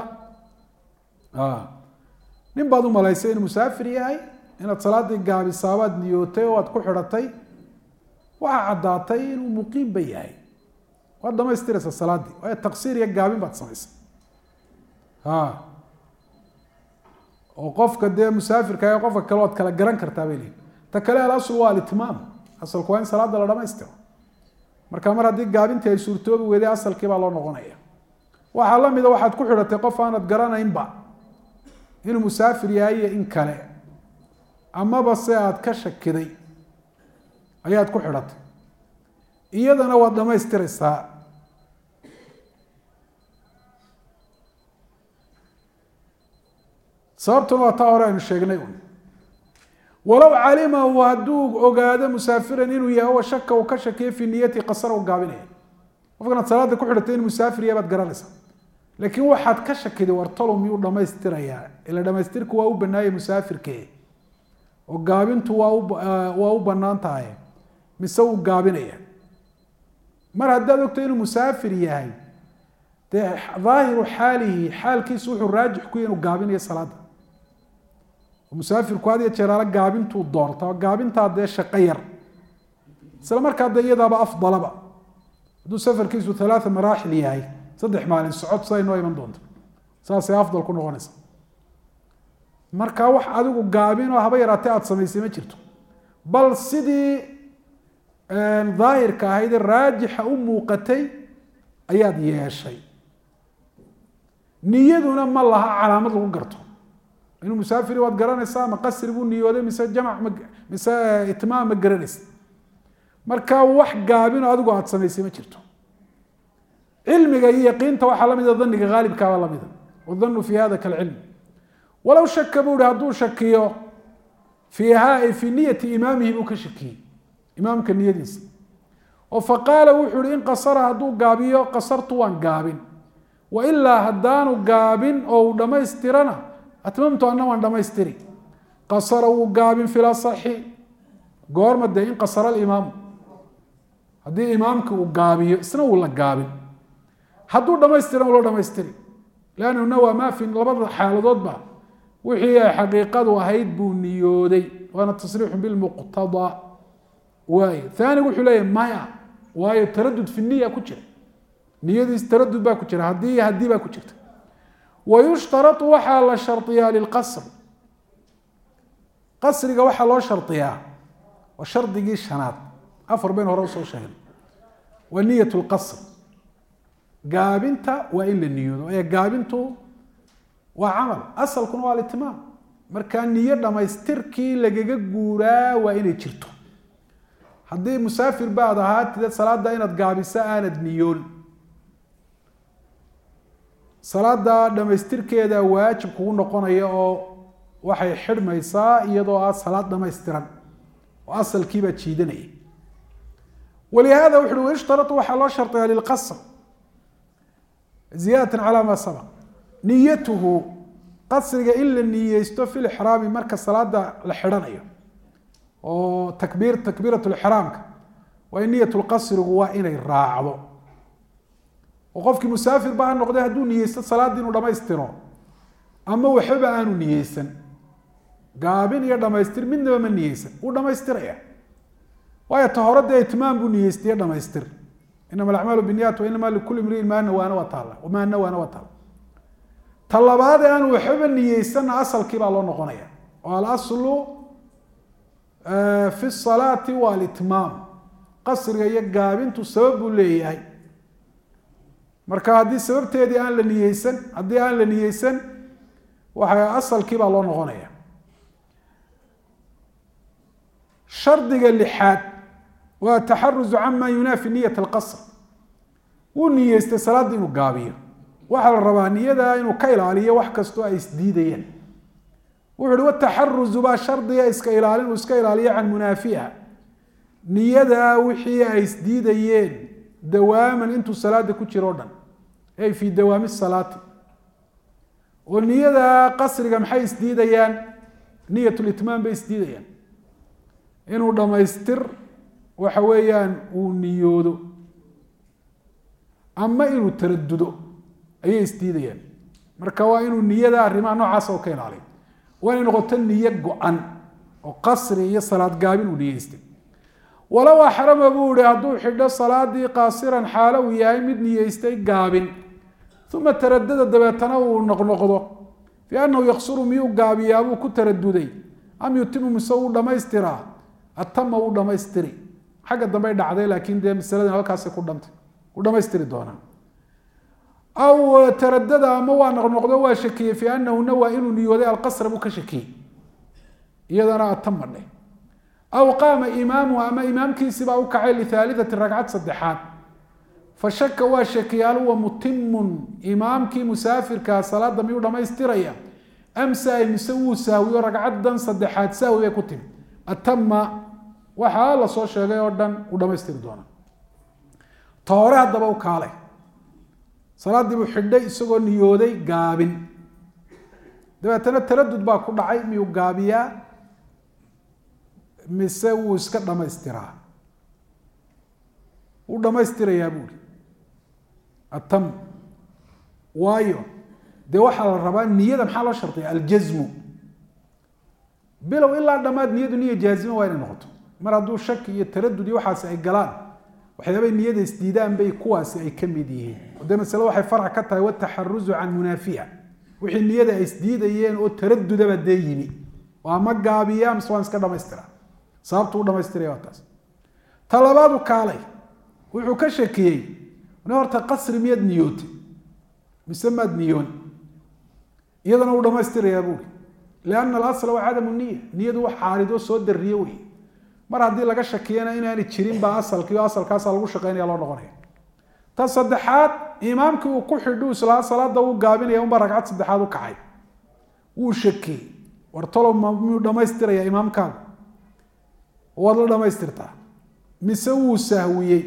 nin baad u malaysay inuu musaafir yahay inaad salaadii gaabisaabaad niyootay oo aad ku xidhatay waxaa caddaatay inuu muqiimba yahay waad dhamaystiraysa salaadii waayo taqsiir iyo gaabin baad samaysay oo qofka dee musaafirka iyo qofka kale oad kala garan kartaa bay leeyihin ta kale alasl waa alitmaam asalku waa in salaada la dhamaystiro marka mar haddii gaabintii ay suurtoobi weyday asalkii baa loo noqonaya waxaa la mida waxaad ku xidhatay qof aanad garanaynba inuu musaafir yahay iyo in kale amaba se aad ka shakiday ayaad ku xidhatay iyadana waad dhamaystiraysaa sababtuna waa taa hore aynu sheegnay un walow calimahu hadduu ogaado musaafiran inuu yahay wa shaka uu ka shakiyo fii niyati qasara u gaabinaya qofkanaad salaada ku xidhatay inuu musaafir yahay baad garanaysaa laakiin waxaad ka shakiday wartalo miyuu dhamaystirayaa ila dhamaystirku waa u banaayay musaafirke oo gaabintu waa u banaan tahay mise uu gaabinaya mar haddaad ogtay inuu musaafir yahay dee daahiru xaalihi xaalkiisu wuxuu raajix ku yahay inuu gaabinayo salaada musaafirku had iyo jeer ala gaabintuu doorta gaabintaa dee shaqo yar isla markaa dee iyadaaba afdalaba hadduu safarkiisu 3 maraaxil yahay 3 maalin socod say noo iman doonto saasay afdal ku noqonaysa marka wax adigu gaabin oo haba yaraatee aada samaysay ma jirto bal sidii daahirka ahayd raajixa u muuqatay ayaad yeeshay niyaduna ma laha calaamad lagu garto inuu musaafir waad garanaysaa ma qasri buu niyooday mise jamac mise itmaam ma garanaysa marka wax gaabin oo adigu aada samaysay ma jirto cilmiga iyo yaqiinta waxaa la mida dhanniga haalibkaaba la mida wadhannu fi hada kalcilm walow shaka buu ihi hadduu shakiyo fiiha ay fii niyati imaamihi buu ka shakiyey imaamka niyadiisa oo faqaala wuxuu ihi in qasara hadduu gaabiyo qasartu waan gaabin wailaa haddaanu gaabin oo uu dhammaystirana atmamtu anna waan dhamaystiri qasara wuu gaabin fi lasaxi goorma dee in qasara alimaamu haddii imaamka uu gaabiyo isna wuu la gaabin hadduu dhamaystiran loo dhamaystiri lannu nawaa maa fi labada xaaladoodba wixii ay xaqiiqadu ahayd buu niyooday waana tasriixu bilmuqtadaa waayo aanigu wuxuu leeyahy maya waayo taradud fi niya ku jira niyadiis taradud baa ku jira haddii baa ku jirta wayushtarau waxaa la shariyaa lilqasr qasriga waxaa loo shariyaa waa shardigii shanaad 4 bayn hore usoo sheegnay waa niyat lqasr gaabinta waa in la niyoodo ee gaabintu waa camal asalkuna waa alitmaam markaa niyo dhamaystirkii lagaga guuraa waa inay jirto haddii musaafir baad ahaatide salaada inaad gaabiso aanad niyoon salaada dhamaystirkeeda waajib kugu noqonaya oo waxay xidhmaysaa iyadoo ah salaad dhamaystiran oo asalkiibaa jiidanaya walihaada wuxu uhi ishtaratu waxaa loo shardiyaa lilqasr ziyaadatan calaa maa sabaq niyatuhu qasriga in la niyeysto fi lixraami marka salaada la xidhanayo oo takbiirat lixraamka waa in niyat lqasrigu waa inay raacdo oo qofkii musaafir ba ha noqday hadduu niyeysto salaaddii inuu dhamaystiro ama waxba aanu niyeysan gaabin iyo dhamaystir midnaba ma niyeysan wuu dhamaystiraya waayo ta hore dee itmaam buu niyeystay dhamaystir inama alacmaalu biniyat wainama likulli imriin maa nawaana waa taalla wamaa nawaana waa taalla ta labaad ee aanu waxba niyeysanna asalkii baa loo noqonaya oo alaslu fi الصalaati wاlitmaam qasriga iyo gaabintu sabab buu leeyahay marka haddii sababteedii aan la niyeysan haddii aan la niyeysan waxa asalkii baa loo noqonaya shardiga lixaad waa taxaruzu cama yunaafi niyat alqasr wuu niyeystay salaadda inuu gaabiyo waxaa la rabaa niyada inuu ka ilaaliyo wax kastoo ay isdiidayaan wuxu uhi wataxaruzu baa shardiga iska ilaalin uu iska ilaaliyo can munaafiha niyada wixii ay isdiidayeen dawaaman intuu salaada ku jiro o dhan ay fii dawaami salaati oo niyada qasriga maxay isdiidayaan niyat litmaam bay isdiidayaan inuu dhamaystir waxa weeyaan uu niyoodo ama inuu taradudo ayay isdiidayaan marka waa inuu niyada arrimaha noocaas oo ka ilaaliyo waa inay noqoto niyo go-an oo qasri iyo salaad gaabin uu niyeystay walow axrama buu ihi hadduu xidho salaadii qaasiran xaalo uu yahay mid niyeystay gaabin uma taradada dabeetana uu noqnoqdo fi annahu yaqsuru miyuu gaabiyaa buu ku taraduday am yutimu mise uu dhamaystiraa atama uu dhamaystiri xagga dambey dhacday laakiin dee masaladan halkaasay ku dhantay uu dhamaystiri doonaa aw taradada ama waa noqnoqdo waa shakiyey fi annahu nawaa inuu niyooday alqasra buu ka shakiyey iyadana atama dheh aw qaama imaamuhu ama imaamkiisibaa u kacay lihaaliati ragcad saddexaad fashaka waa shakiyey hal huwa mutimun imaamkii musaafirkaa salaada miyuu dhamaystiraya am saa mise wuu sahwiyo ragcaddan saddexaad sahwi bay ku timi atama waxaa la soo sheegay oo dhan uu dhamaystiri doona ta hore haddaba u kaalay salaaddii buu xidhay isagoo niyooday gaabin dabeetana taradud baa ku dhacay miyuu gaabiyaa mise wuu iska dhamaystiraa wuu dhamaystirayaa buuri atam waayo dee waxaa la rabaa niyada maxaa loo shardiya aljasmu bilow ilaa dhammaad niyadu niya jaazima waa inay noqoto mar hadduu shaki iyo taradud iyo waxaasi ay galaan waxyaabay niyada isdiidaan bay kuwaasi ay ka mid yihiin de masale waxay farc ka tahay wataxaruzu can munaafiha wixii niyada ay isdiidayeen oo taradudaba dee yimi waa ma gaabiyaa mise waan iska dhamaystiraa sababtu u dhamaystiraya waa taas ta labaadu kaalay wuxuu ka shakiyey ne horta qasri miyaad niyootay mise maad niyoon iyadana uu dhamaystirayaa buuri lianna alasla waa cadamu niya niyadu wax caaridoo soo dariye wey mar haddii laga shakiyana inaani jirin baa asalkii o asalkaasa lagu shaqeynaya loo noqonaya ta saddexaad imaamkii uu ku xidhu islaa salaada uu gaabinaya unbaa ragcad saddexaad u kacay wuu shakiyey war talow miyuu dhamaystiraya imaamkaagu waad la dhamaystirtaa mise wuu sahwiyey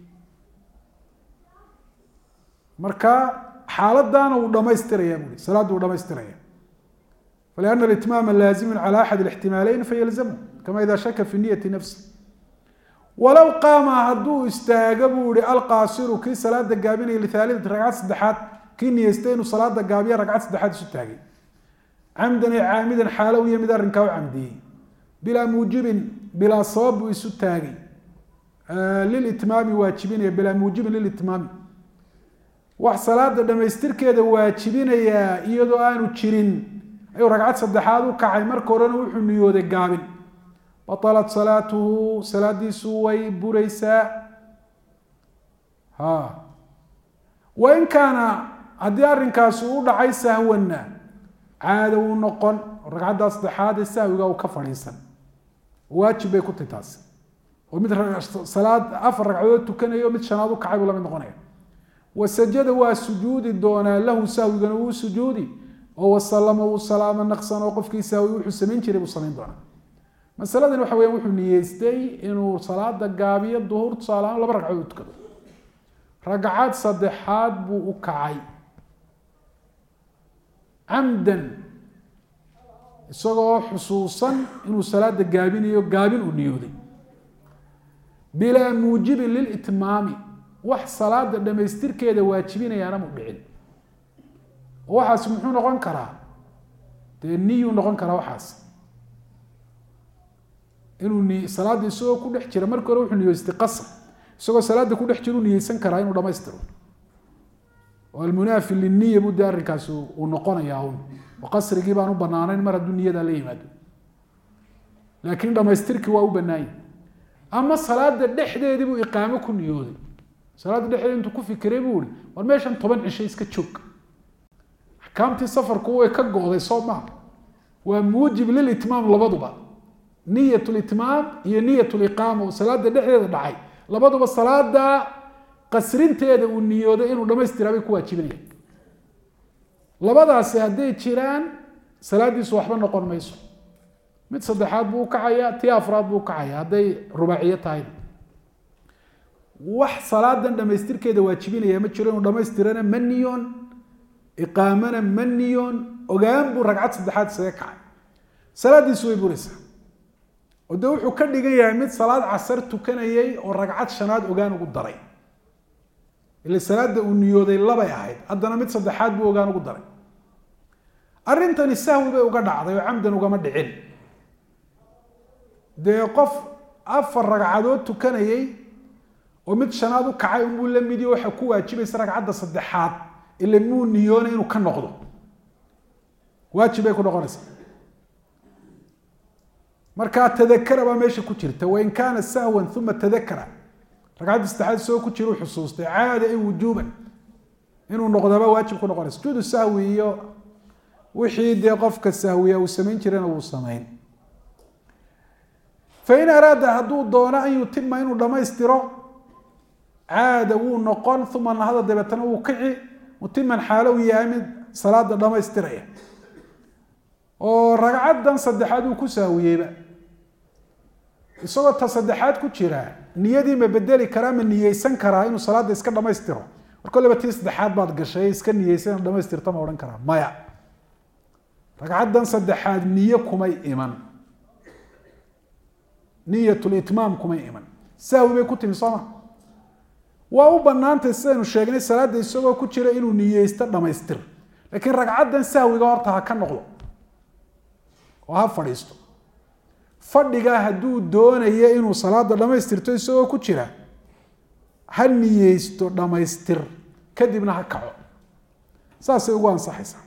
marka xaaladana wuu dhamaystiraya buui salaadda wuu dhamaystiraya faliana litmaama laazimun cala axad اlاxtimaaleyn fayalzamu kama ida shaka fi niyati nafsi walow qaama hadduu istaaga buu ihi alqaasiru kii salaada gaabinaya lihaaliati ragcad saddexaad kii niyeystay inuu salaada gaabiya ragcad saddexaad isu taagay camdan iyo caamidan xaalow iyo mid arrinkaa u camdiyey bilaa muujibin bilaa sabab buu isu taagay lilitmaami waajibinaya bilaa muujibin lilitmaami wax salaada dhamaystirkeeda waajibinayaa iyadoo aanu jirin ayuu ragcad saddexaad u kacay marka horena wuxuu niyooday gaabin batalat salaatuhu salaadiisu way buraysaa wain kaana haddii arrinkaasi u dhacay sahwanna caada wuu noqon ragcaddaa saddexaad ee sahwiga uu ka fadhiisan waajib bay ku tahi taasi oo mid salaad 4 ragcadood tukanayo mid shanaad u kacay buu la mid noqonaya wasajada waa sujuudi doonaa lahu sahwigana wuu sujuudi oo wasalama uu salaamo naqsan oo qofkii sahwi wuxuu samayn jiray buu samayn doonaa masaladan waxa weeyaan wuxuu niyeystay inuu salaada gaabiyo duhur tusaalahaan 2 ragcadood tukado ragcad saddexaad buu u kacay camdan isagoo xusuusan inuu salaada gaabinayo gaabin uu niyooday bilaa muujibin lilitmaami wax salaada dhamaystirkeeda waajibinayaana mu dhicin waxaas muxuu noqon karaa dee niyuu noqon karaa waxaas inuu salaada isagoo ku dhex jira marka hore wuxuu niyeystay qasr isagoo salaada ku dhex jira uu niyeysan karaa inuu dhamaystiro oo almunaafi liniya buu dee arrinkaas uu noqonayaa un oo qasrigii baan u banaanayn mar hadduu niyadaa la yimaado laakiin dhamaystirkii waa u bannaan yahay ama salaada dhexdeedii buu iqaamo ku niyooday salaada dhexdeedii intuu ku fikiray buu ihi war meeshan 10 cisho iska joog axkaamtii safarku way ka go'day soo maaha waa muujib lilitmaam labaduba niyat litmaam iyo niyat liqaama oo salaada dhexdeeda dhacay labaduba salaada qasrinteeda uu niyooday inuu dhamaystiraabay ku waajibinayaan labadaasi hadday jiraan salaadiisu waxba noqon mayso mid saddexaad buu kacayaa tii afraad buu kacayaa hadday rubaaciyo tahay wax salaadan dhamaystirkeeda waajibinaya ma jiro inuu dhamaystirana ma niyoon iqaamana ma niyoon ogaan buu ragcad saddexaad isaga kacay salaadiisu way buraysaa oo dee wuxuu ka dhigan yahay mid salaad casar tukanayay oo ragcad shanaad ogaan ugu daray ila salaada uu niyooday labay ahayd haddana mid saddexaad buu ogaan ugu daray arrintani sahwi bay uga dhacday oo camdan ugama dhicin dee qof 4 ragcadood tukanayay oo mid shanaad u kacay unbuu la midi waxa ku waajibaysa ragcadda saddexaad ila muu niyoonay inuu ka noqdo waajib bay ku noqonaysaa marka tadakara baa meesha ku jirta wain kaana sahwan uma tadakara ragcadda saddexaad soo ku jira xusuustay caada ay wujuuban inuu noqdaba waajib ku noqonaysa sujuudu sahwi iyo wixii dee qofka sahwiya uu samayn jirana wuu samayn fain araada hadduu doono an yutima inuu dhamaystiro caada wuu noqon uma nahada dabeetana wuu kici mutiman xaalo uu yahay mid salaada dhamaystiraya oo ragcaddan saddexaad uu ku sahwiyeyba isagoo ta saddexaad ku jira niyadii ma bedeli karaa ma niyeysan karaa inuu salaada iska dhamaystiro marka laba tii saddexaad baad gashay iska niyeysan inuu dhamaystirto ma odhan karaa maya ragcaddan saddexaad niyo kumay iman niyatul itmaam kumay iman sahwi bay ku timi sooma waa u banaantay sidaynu sheegnay salaada isagoo ku jira inuu niyeysto dhamaystir laakiin ragcaddan sahwiga horta ha ka noqdo oo ha fadhiisto fadhiga hadduu doonayo inuu salaada dhamaystirto isagoo ku jira ha niyeysto dhamaystir kadibna ha kaco saasay ugu ansaxaysaa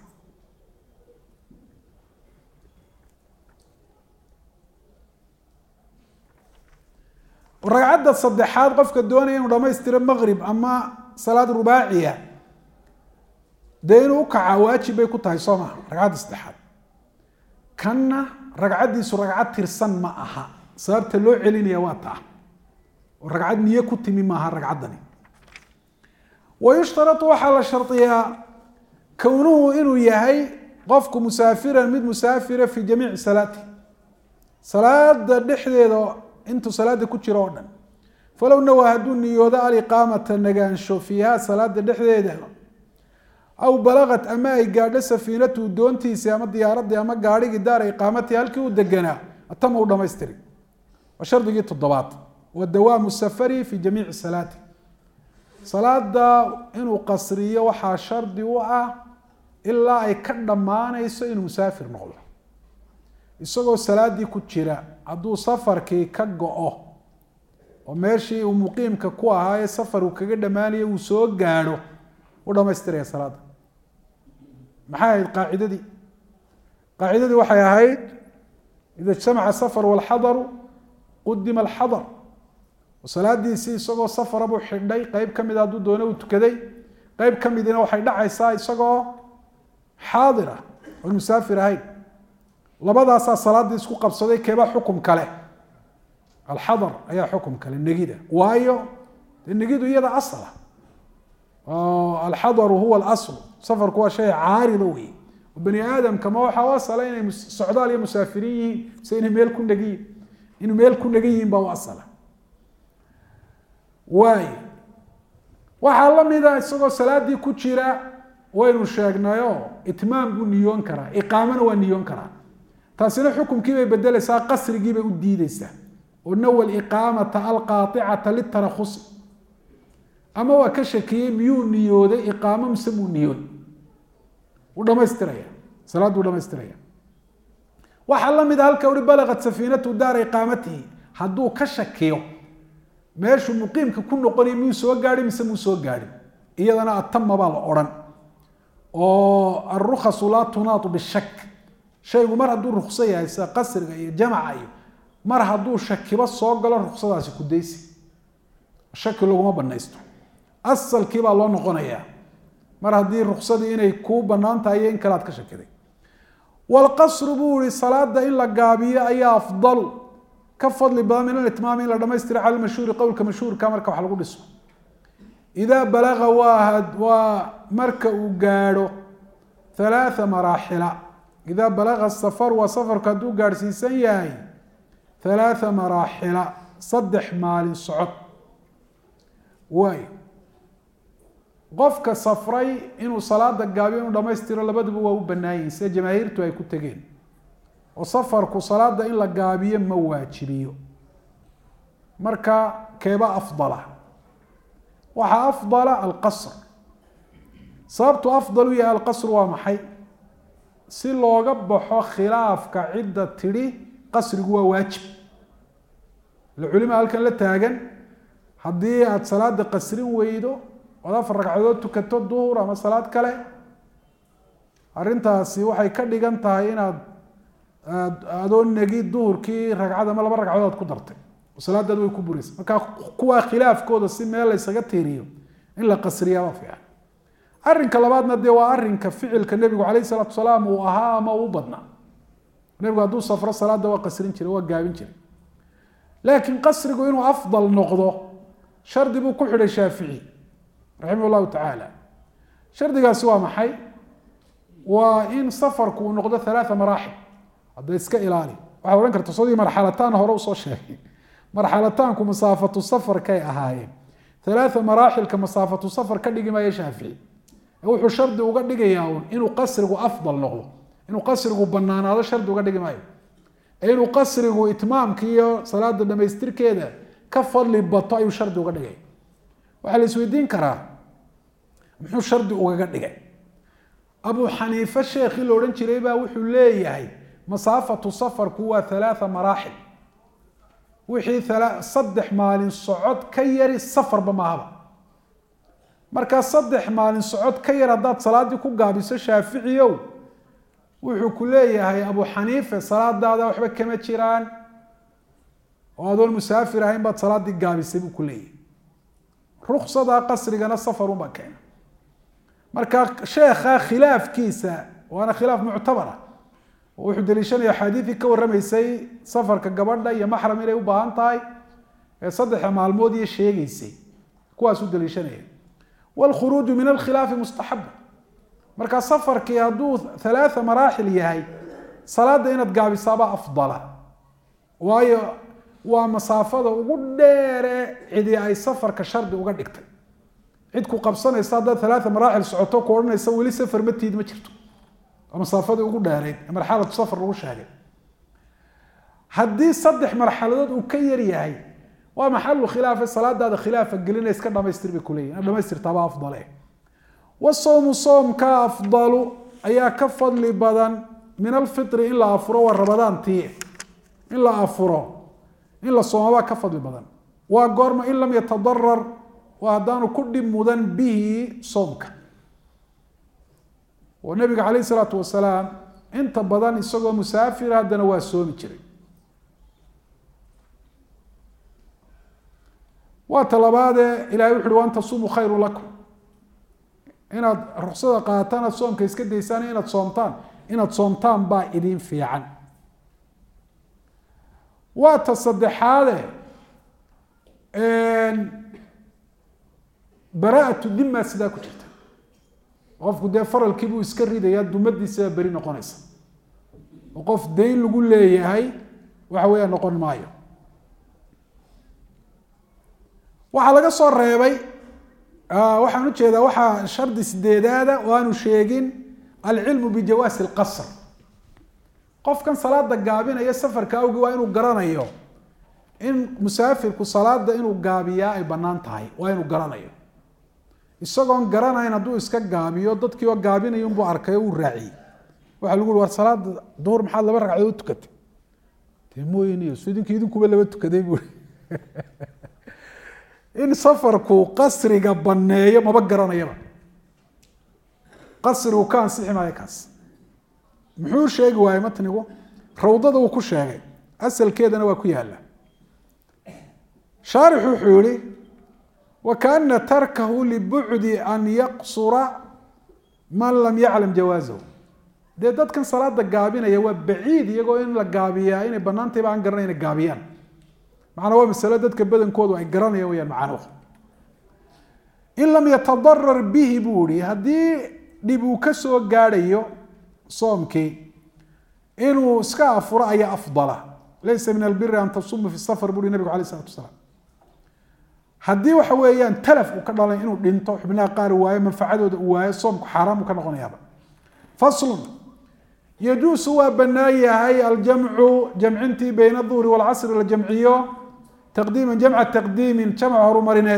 ragcadda saddexaad qofka doonaya inuu dhamaystiro maqrib ama salaad rubaaciya dee inuu u kacaa waajib bay ku tahay soo maha ragcadda saddexaad kanna ragcaddiisu ragcad tirsan ma aha sababta loo celinaya waa taa oo ragcad niyo ku timi maaha ragcaddani wayushtaratu waxaa la shardiyaa kownuhu inuu yahay qofku musaafiran mid musaafira fi jamiici salaati salaada dhexdeeda intuu salaada ku jiro oo dhan falow nawaa hadduu niyoodo aliqaamata nagaansho fiiha salaada dhexdeeda aw balaqat ama ay gaadho safiinatu doontiisii ama diyaaradii ama gaadhigii daara iqaamatii halkii uu deganaa atama u dhamaystiri waa shardigii 7 wa dawaamu safari fi jamiici salaati salaada inuu qasriyo waxaa shardi u ah ilaa ay ka dhammaanayso inuu musaafir noqdo isagoo salaadii ku jira hadduu safarkii ka go-o oo meeshii uu muqiimka ku ahaa ee safar uu kaga dhammaanaya uu soo gaadho u dhamaystiraya salaada maxay ahayd qaacidadii waxay ahayd ida ijtamaca safar walxadaru qudima alxadar oo salaadiisii isagoo safara buu xidhay qeyb ka mida hadduu doono uu tukaday qeyb ka midina waxay dhacaysaa isagoo xaadira oo musaafir ahayn labadaasaa salaadii isku qabsaday keebaa xukum kale alxadar ayaa xukum kale negida waayo dee negidu iyada asla alxadaru huwa alasl safarku waa shay caarida wey bani aadamka ma waxaa u asala inay socdaal iyo musaafiriin yihiin mise inay meel ku negan yihin inuu meel ku negan yihiin baa u asala waayo waxaa la mida isagoo salaadii ku jira waynu sheegnayo itmaam buu niyoon karaa iqaamana waa niyoon karaa taasina xukumkii bay bedelaysaa qasrigii bay u diideysaa oo nawa iqaamata alqaaicata litarakusi ama waa ka shakiyey miyuu niyooday iqaamo mise muu niyood u dhamaystiraya salaaddu dhamaystiraya waxaa la mid a halka uhi balaqat safiinatu daara iqaamatihi hadduu ka shakiyo meeshuu muqiimka ku noqonaya miyuu soo gaadhi mise muu soo gaadhin iyadana atama baa la odhan oo alrukhasu laa tunaatu bishak shaygu mar hadduu rukso yahay sida qasriga iyo jamaca iyo mar hadduu shakiba soo galo ruksadaasi ku daysi shaki laguma banaysto asalkii baa loo noqonayaa mar haddii ruksadii inay kuu banaan tahay iyo in kale aad ka shakiday walqasru buu yihi salaada in la gaabiyo ayaa afdalu ka fadli badan min alitmaam in la dhamaystiro cala mashhuuri qowlka mashhuurka marka wax lagu dhiso idaa balaga waa marka uu gaadho ثلاث مراحل إذا بلغ السفر وسفر كدو قارسيسان ياهي 3 مراحل صدح مال صعد واي قفك سفري إنه صلاة قابين ولما يستير لبدب وهو بنايين سي جماهيرتو أي كتغين وسفرك صلاة إلا قابين مواجبيو مركا كيبا أفضل وحا أفضل القصر sababtu afdal u yahay alqasr waa maxay si looga baxo khilaafka cidda tiri qasrigu waa waajib culimada halkan la taagan haddii aad salaada qasrin weydo ood 4 ragcadood tukato duhur ama salaad kale arrintaasi waxay ka dhigan tahay inaad adoon nagi duhurkii ragcad ama 2 ragcadood ku dartay salaadaadu way ku buraysaa marka kuwa khilaafkooda si meel la isaga tiiriyo in la qasriyaa waa fiican arrinka labaadna dee waa arrinka ficilka nebigu calayhi salaatu wasalaam uu ahaa ama uu badnaa nebigu hadduu safro salaada waa qasrin jiray waa gaabin jiray laakiin qasrigu inuu afdal noqdo shardi buu ku xidhay shaafici raximah llahu tacaala shardigaasi waa maxay waa in safarku uu noqdo 3 maraaxil hadda iska ilaali waxaa odhan karta sodii marxalataan hore usoo sheegay marxalataanku masaafatu safarkay ahaayeen 3 maraaxilka masaafatu safar ka dhigi maayo shaafici wuxuu shardi uga dhigayaa inuu qasrigu afdal noqdo inuu qasrigu banaanaado shardi uga dhigi maayo inuu qasrigu itmaamka iyo salaada dhamaystirkeeda ka fadli bato ayuu shardi uga dhigay waxaa la isweydiin karaa muxuu shardi ugaga dhigay abu xaniife sheekhii la odhan jiray baa wuxuu leeyahay masaafatu safarku waa 3 maraaxil wixii 3 maalin socod ka yari safarba maahaba markaa 3 maalin socod ka yar haddaad salaadii ku gaabiso shaaficiyow wuxuu ku leeyahay abu xaniife salaadaada waxba kama jiraan oo adoon musaafir ahayn baad salaadii gaabisay buu ku leeyahay ruksada qasrigana safarunbaa keena marka sheekha khilaafkiisa waana khilaaf muctabar ah wuxuu daliishanaya xadiidii ka warramaysay safarka gabadha iyo maxram inay u baahan tahay ee 3 maalmood iyo sheegaysay kuwaasuu daliishanaya والخروج من الخلاف مستحب marka safarkii haduu 3 maraaxil yahay salaada inaad gaabisaaba afdala waayo waa masaafada ugu dheer cidi ay safarka shardi uga dhigtay cid ku qabsanaysa hadda 3 maraaxil socoto ku oranaysa wali safar ma tiid ma jirto masaafada ugu dheereed marxalad safar lagu sheegay haddii 3 marxaladood uu ka yar yahay waa maxallu khilaaf salaadaada khilaafa gelina iska dhamaystir bay kuleeyihiin dhamaystirtaaba afdale wasawmu soomka afdalu ayaa ka fadli badan min alfitri in la afuro wa ramadaantii in la afuro in la soomaba ka fadli badan waa goorma in lam yatadarar waa haddaanu ku dhib mudan bihi soomka oo nabiga calayhi salaatu wasalaam inta badan isagoo musaafir haddana waa soomi jiray وتلباده إلهي وحده وأن تصوموا خير لكم إن رخصة قاتنا صوم كيس كده يساني إن تصومتان با إدين في عن وتصدح هذا براءة الذمة سدا كتير وقف قد يفر الكيبو يسكري ده يد مدي سبري نقنيس وقف دين لقول لي هاي وحوي نقن مايو waxaa laga soo reebay waxaan u jeedaa waxa shardi 8aad oo aanu sheegin al-ilmu bi jawaas al-qasr qofkan salaada gaabinaya safarka awgi waa inuu garanayo in musaafirku salaada inuu gaabiyaa ay banaan tahay waa inuu garanayo isagoon garanayn hadduu iska gaabiyo dadkii oo gaabinayo buu arkay uu raaci waxa lagu war salaada duhur maxaad 2 ragcadood tukatay teemooyiniyo sidii idinkuba 2 tukaday buu in safarku qasriga baneeyo maba garanayaba qasrigu kaan sixi maayo kaas muxuu sheegi waayay matnigu rawdada uu ku sheegay asalkeedana waa ku yaala shaarixu wuxuu yihi wakaana tarkahu libucdi an yaqsura man lam yaclam jawaazahu dee dadkan salaada gaabinaya waa baciid iyagoo in la gaabiyaa inay banaantayba aan garanay inay gaabiyaan macnaa waa masalo dadka badankoodu ay garanayaan weyaan macnuhu in lam yatadarar bihi buu ihi haddii dhib uu ka soo gaadhayo soomkii inuu iska afuro ayaa afdala laysa min albiri an tasuma fi safar buu ihi nabigu alayh isalatu wasalaam haddii waxa weeyaan talaf uu ka dhalay inuu dhinto xubnaha qaar waayo manfacadooda uu waayo soomku xaaraam uu ka noqonayaaba faslun yajuusu waa banaan yahay aljamcu jamcintii bayna aduhri waalcasri la jamciyo taqdiiman jamca taqdiimin jamc horumarineed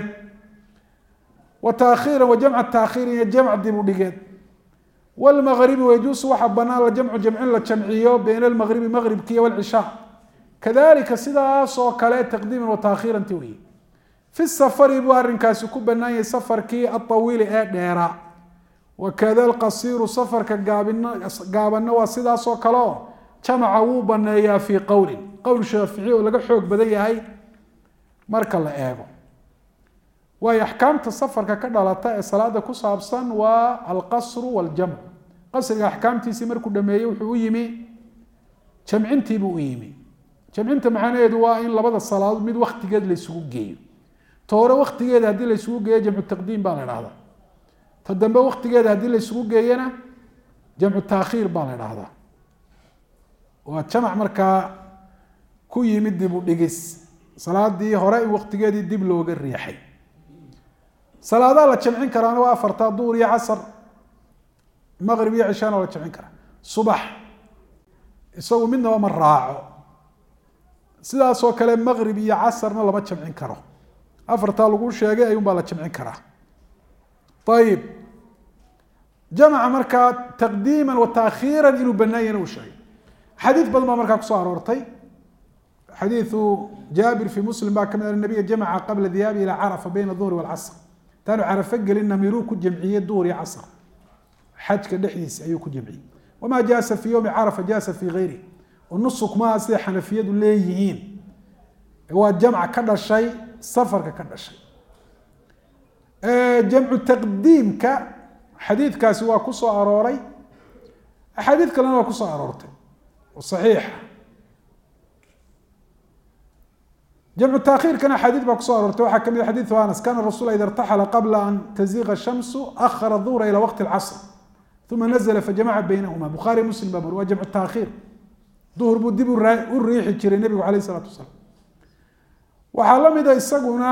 wa taakhiiran wa jamca taakhiirin iyo jamc dib u dhigeed wlmagribi wayajuusu waxaa banaan aljamcu jamcin la jamciyo bayna almagribi magribkiiyo walcishaa kadalika sidaas oo kale taqdiiman wa taakhiiran ti weye fi safari buu arrinkaasi ku banaan yahay safarkii aawiili ee dheeraa wakada alqasiiru safarka gaabanna waa sidaas oo kale oo jamaca wuu baneeyaa fii qowlin qowl shaafici oo laga xoog badan yahay marka la eego waayo axkaamta safarka ka dhalata ee salaada ku saabsan waa alqasru waljamcu qasriga axkaamtiisii markuu dhameeyey wuxuu u yimi jamcintiibuu u yimi jamcinta macnaheedu waa in labada salaadood mid waktigeed la isugu geeyo ta hore waktigeeda haddii la isugu geeyo jamcu taqdiim baa la dhahdaa ta dambe waktigeeda haddii la isugu geeyana jamcu taakhiir baa la dhahdaa waa jamac markaa ku yimid dib u dhigis salaadii hore in waktigeedii dib looga riixay salaadaha la jamcin karaana waa afarta duhur iyo casar maqrib iyo cishaana waa la jamcin karaa subax isagu midnaba ma raaco sidaasoo kale maqrib iyo casarna lama jamcin karo afartaa lagu sheegay ayuun baa la jamcin karaa ayib jamca markaa taqdiima wa taakhiira inuu banaanyana uu sheegay xadiid badan baa markaa kusoo aroortay xadiiu jaabir fi muslim baa kamid nabiga jamca qabla dihaabi ilaa carafa bayna duhri walcasr taanu carafo gelina miruu ku jamciyey duhur iyo casr xajka dhexdiisa ayuu ku jamciyey wamaa jaasa fi yowmi carafa jaasa fi gayri oo nusuk maaha siday xanafiyadu leeyihiin waa jamc ka dhashay safarka ka dhashay jamcu taqdiimka xadiidkaasi waa ku soo arooray axaadiid kalena waa kusoo aroortay oo saxiixa jamcu taakhiirkana axaadiid baa kusoo aroortay waxaa kamid xadiidu anas kana rasul ida irtaxala qabla an taziiqa shamsu akhara duhra ila waqti lcasr uma nazla fajamaca baynahuma bukhaari muslim baa waa jamcu taakhiir duhur buu dib u riixi jiray nebigu alayh isalaatu wasalaam waxaa la mida isaguna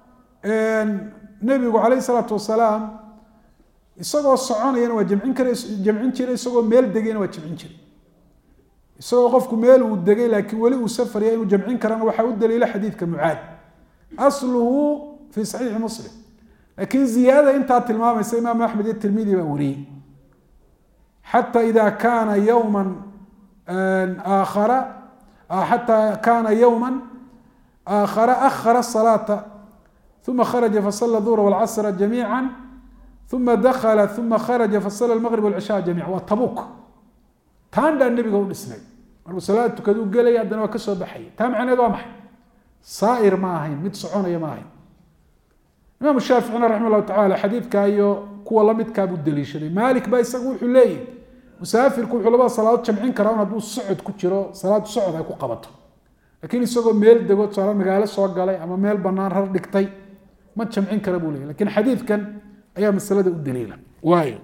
nebigu calayh isalaatu wasalaam isagoo soconayana waa jamcin jiray isagoo meel degayna waa jamcin jiray isagoo qofku meel uu degay laakiin weli uu safarya inuu jamcin karana waxaa u daliila xadiidka mucaad asluhu fi saxiixi muslim laakiin ziyaadada intaa tilmaamaysa imaam axmed iyo tirmidi baa wariyey xata ida kaana yowma aakhara xataa kaana yowma aakhara akhara salaata uma kharaja fasala duhra walcasra jamiica uma dakala uma kharaja fasala lmaqrib walcishaa jamica waa tabuk taan dhaa nebiga u dhisnay markuu salaada tukaduu gelaya haddana waa ka soo baxaya taa macneed waa maxay saair ma ahayn mid soconaya ma ahayn imaam shaaficina raxima llahu tacala xadiidkaa iyo kuwa lamidkaa buu daliishaday maalik baa isagu wuxuu leeyahy musaafirku wuxuu labada salaadood jamcin karaa un hadduu socod ku jiro salaadu socod ay ku qabato laakiin isagoo meel dego tusaale magaalo soo galay ama meel banaan rar dhigtay ma jamcin kara buu leeyahy lakin xadiidkan ayaa masalada u daliila waayo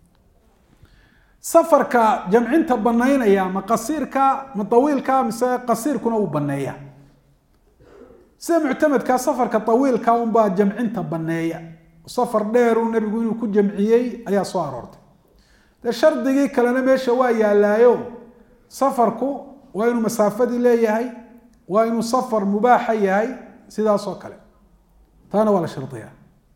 safarka jamcinta banaynaya ma qasiirka ma awiilka mise qasiirkuna uu baneeya sida muctamadka safarka awiilka unbaa jamcinta baneeya safar dheeru nebigu inuu ku jamciyey ayaa soo aroortay dee shardigii kalena meesha waa yaalaayo safarku waa inuu masaafadii leeyahay waa inuu safar mubaaxa yahay sidaas oo kale taana waa la shardiyaa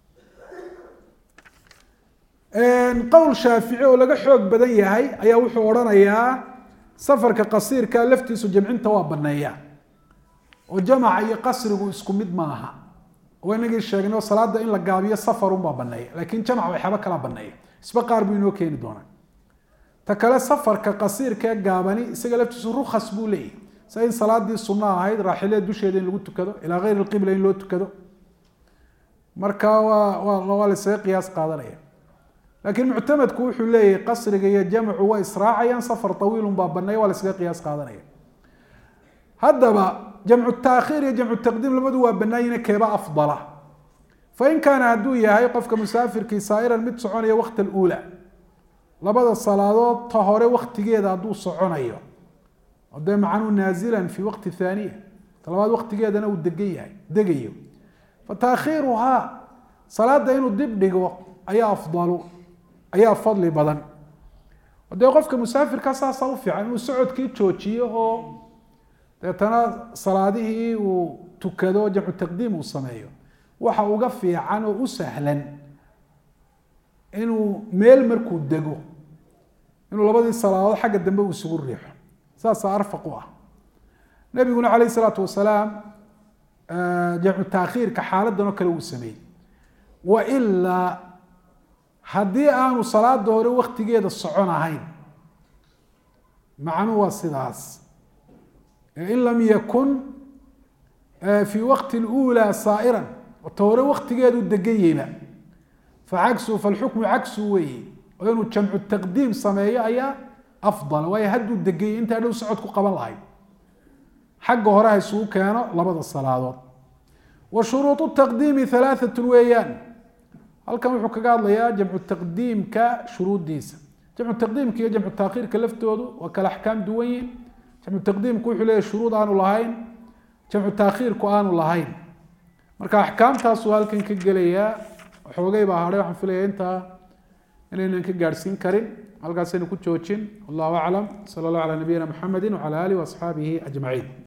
qowl shaafici oo laga xoog badan yahay ayaa wuxuu odhanayaa safarka qasiirka laftiisu jamcinta waa baneeya oo jamaca iyo qasrigu isku mid maaha oo inagii sheegno salaada in la gaabiyo safarunbaa baneeya laakiin jamac waxyaaba kala baneeya isba qaar buu inoo keeni doonaa ta kale safarka qasiirka ee gaabani isaga laftiisu rukhas buu leeyahy سين صلاة دي السنة هاي راحلة دوش يدين لو تكذا إلى غير القبلة لو تكذا مركا والله قياس قادرية لكن معتمد كوح لي قصر جمع وإسراع سفر طويل بابنا ولا قياس قادرية هذا جمع التأخير يا جمع التقديم لمدوا بناينا كيبا أفضل فإن كان هدوية هاي قفك مسافر كي سائرا مد سعونية وقت الأولى لبدا الصلاة طهوري وقت جيدا هدو سعونية وده معنو نازلا في وقت ثانية طلبات وقت جيدا أنا ودقية فتأخيرها صلاة دينو دبدقو أي أفضل أي أفضل بدن وده قفك مسافر كاسا صوفي عنه سعود كي تشوتشيه deetana salaadihii uu tukado jamcu taqdiim uu sameeyo waxa uga fiican oo u sahlan inuu meel markuu dego inuu labadii salaadood xagga dambe uu isugu riixo saas arfaq u ah nabiguna calayhi salaatu wasalaam jamcu taakhiirka xaaladan oo kale uu sameeyey wa ilaa haddii aanu salaada hore waqtigeeda socon ahayn macnuhu waa sidaas إن لم يكن في وقت الأولى صائرا وتوري وقت جاد الدقيقة فعكسه فالحكم عكسه وينو جمع التقديم صمايا أي أفضل ويهدوا الدقيقة أنت لو سعودك قبل هاي حقه هراء سوء كان لبض الصلاة وشروط التقديم 3 ويان هل كان الحكم قال لي جمع التقديم كشروط ديسة جمع التقديم كي جمع التأخير كلفتوده وكالأحكام دوين جمع التقديم كوحو ليه شروط آنو لهين جمع التأخير كو آنو لهين مركا أحكام تاسو هالكن كقليا وحوغي باهاري وحن فيلي انتا إننا كقارسين كريم هالقاسين كو تشوتشين والله أعلم صلى الله على نبينا محمد وعلى آله وأصحابه أجمعين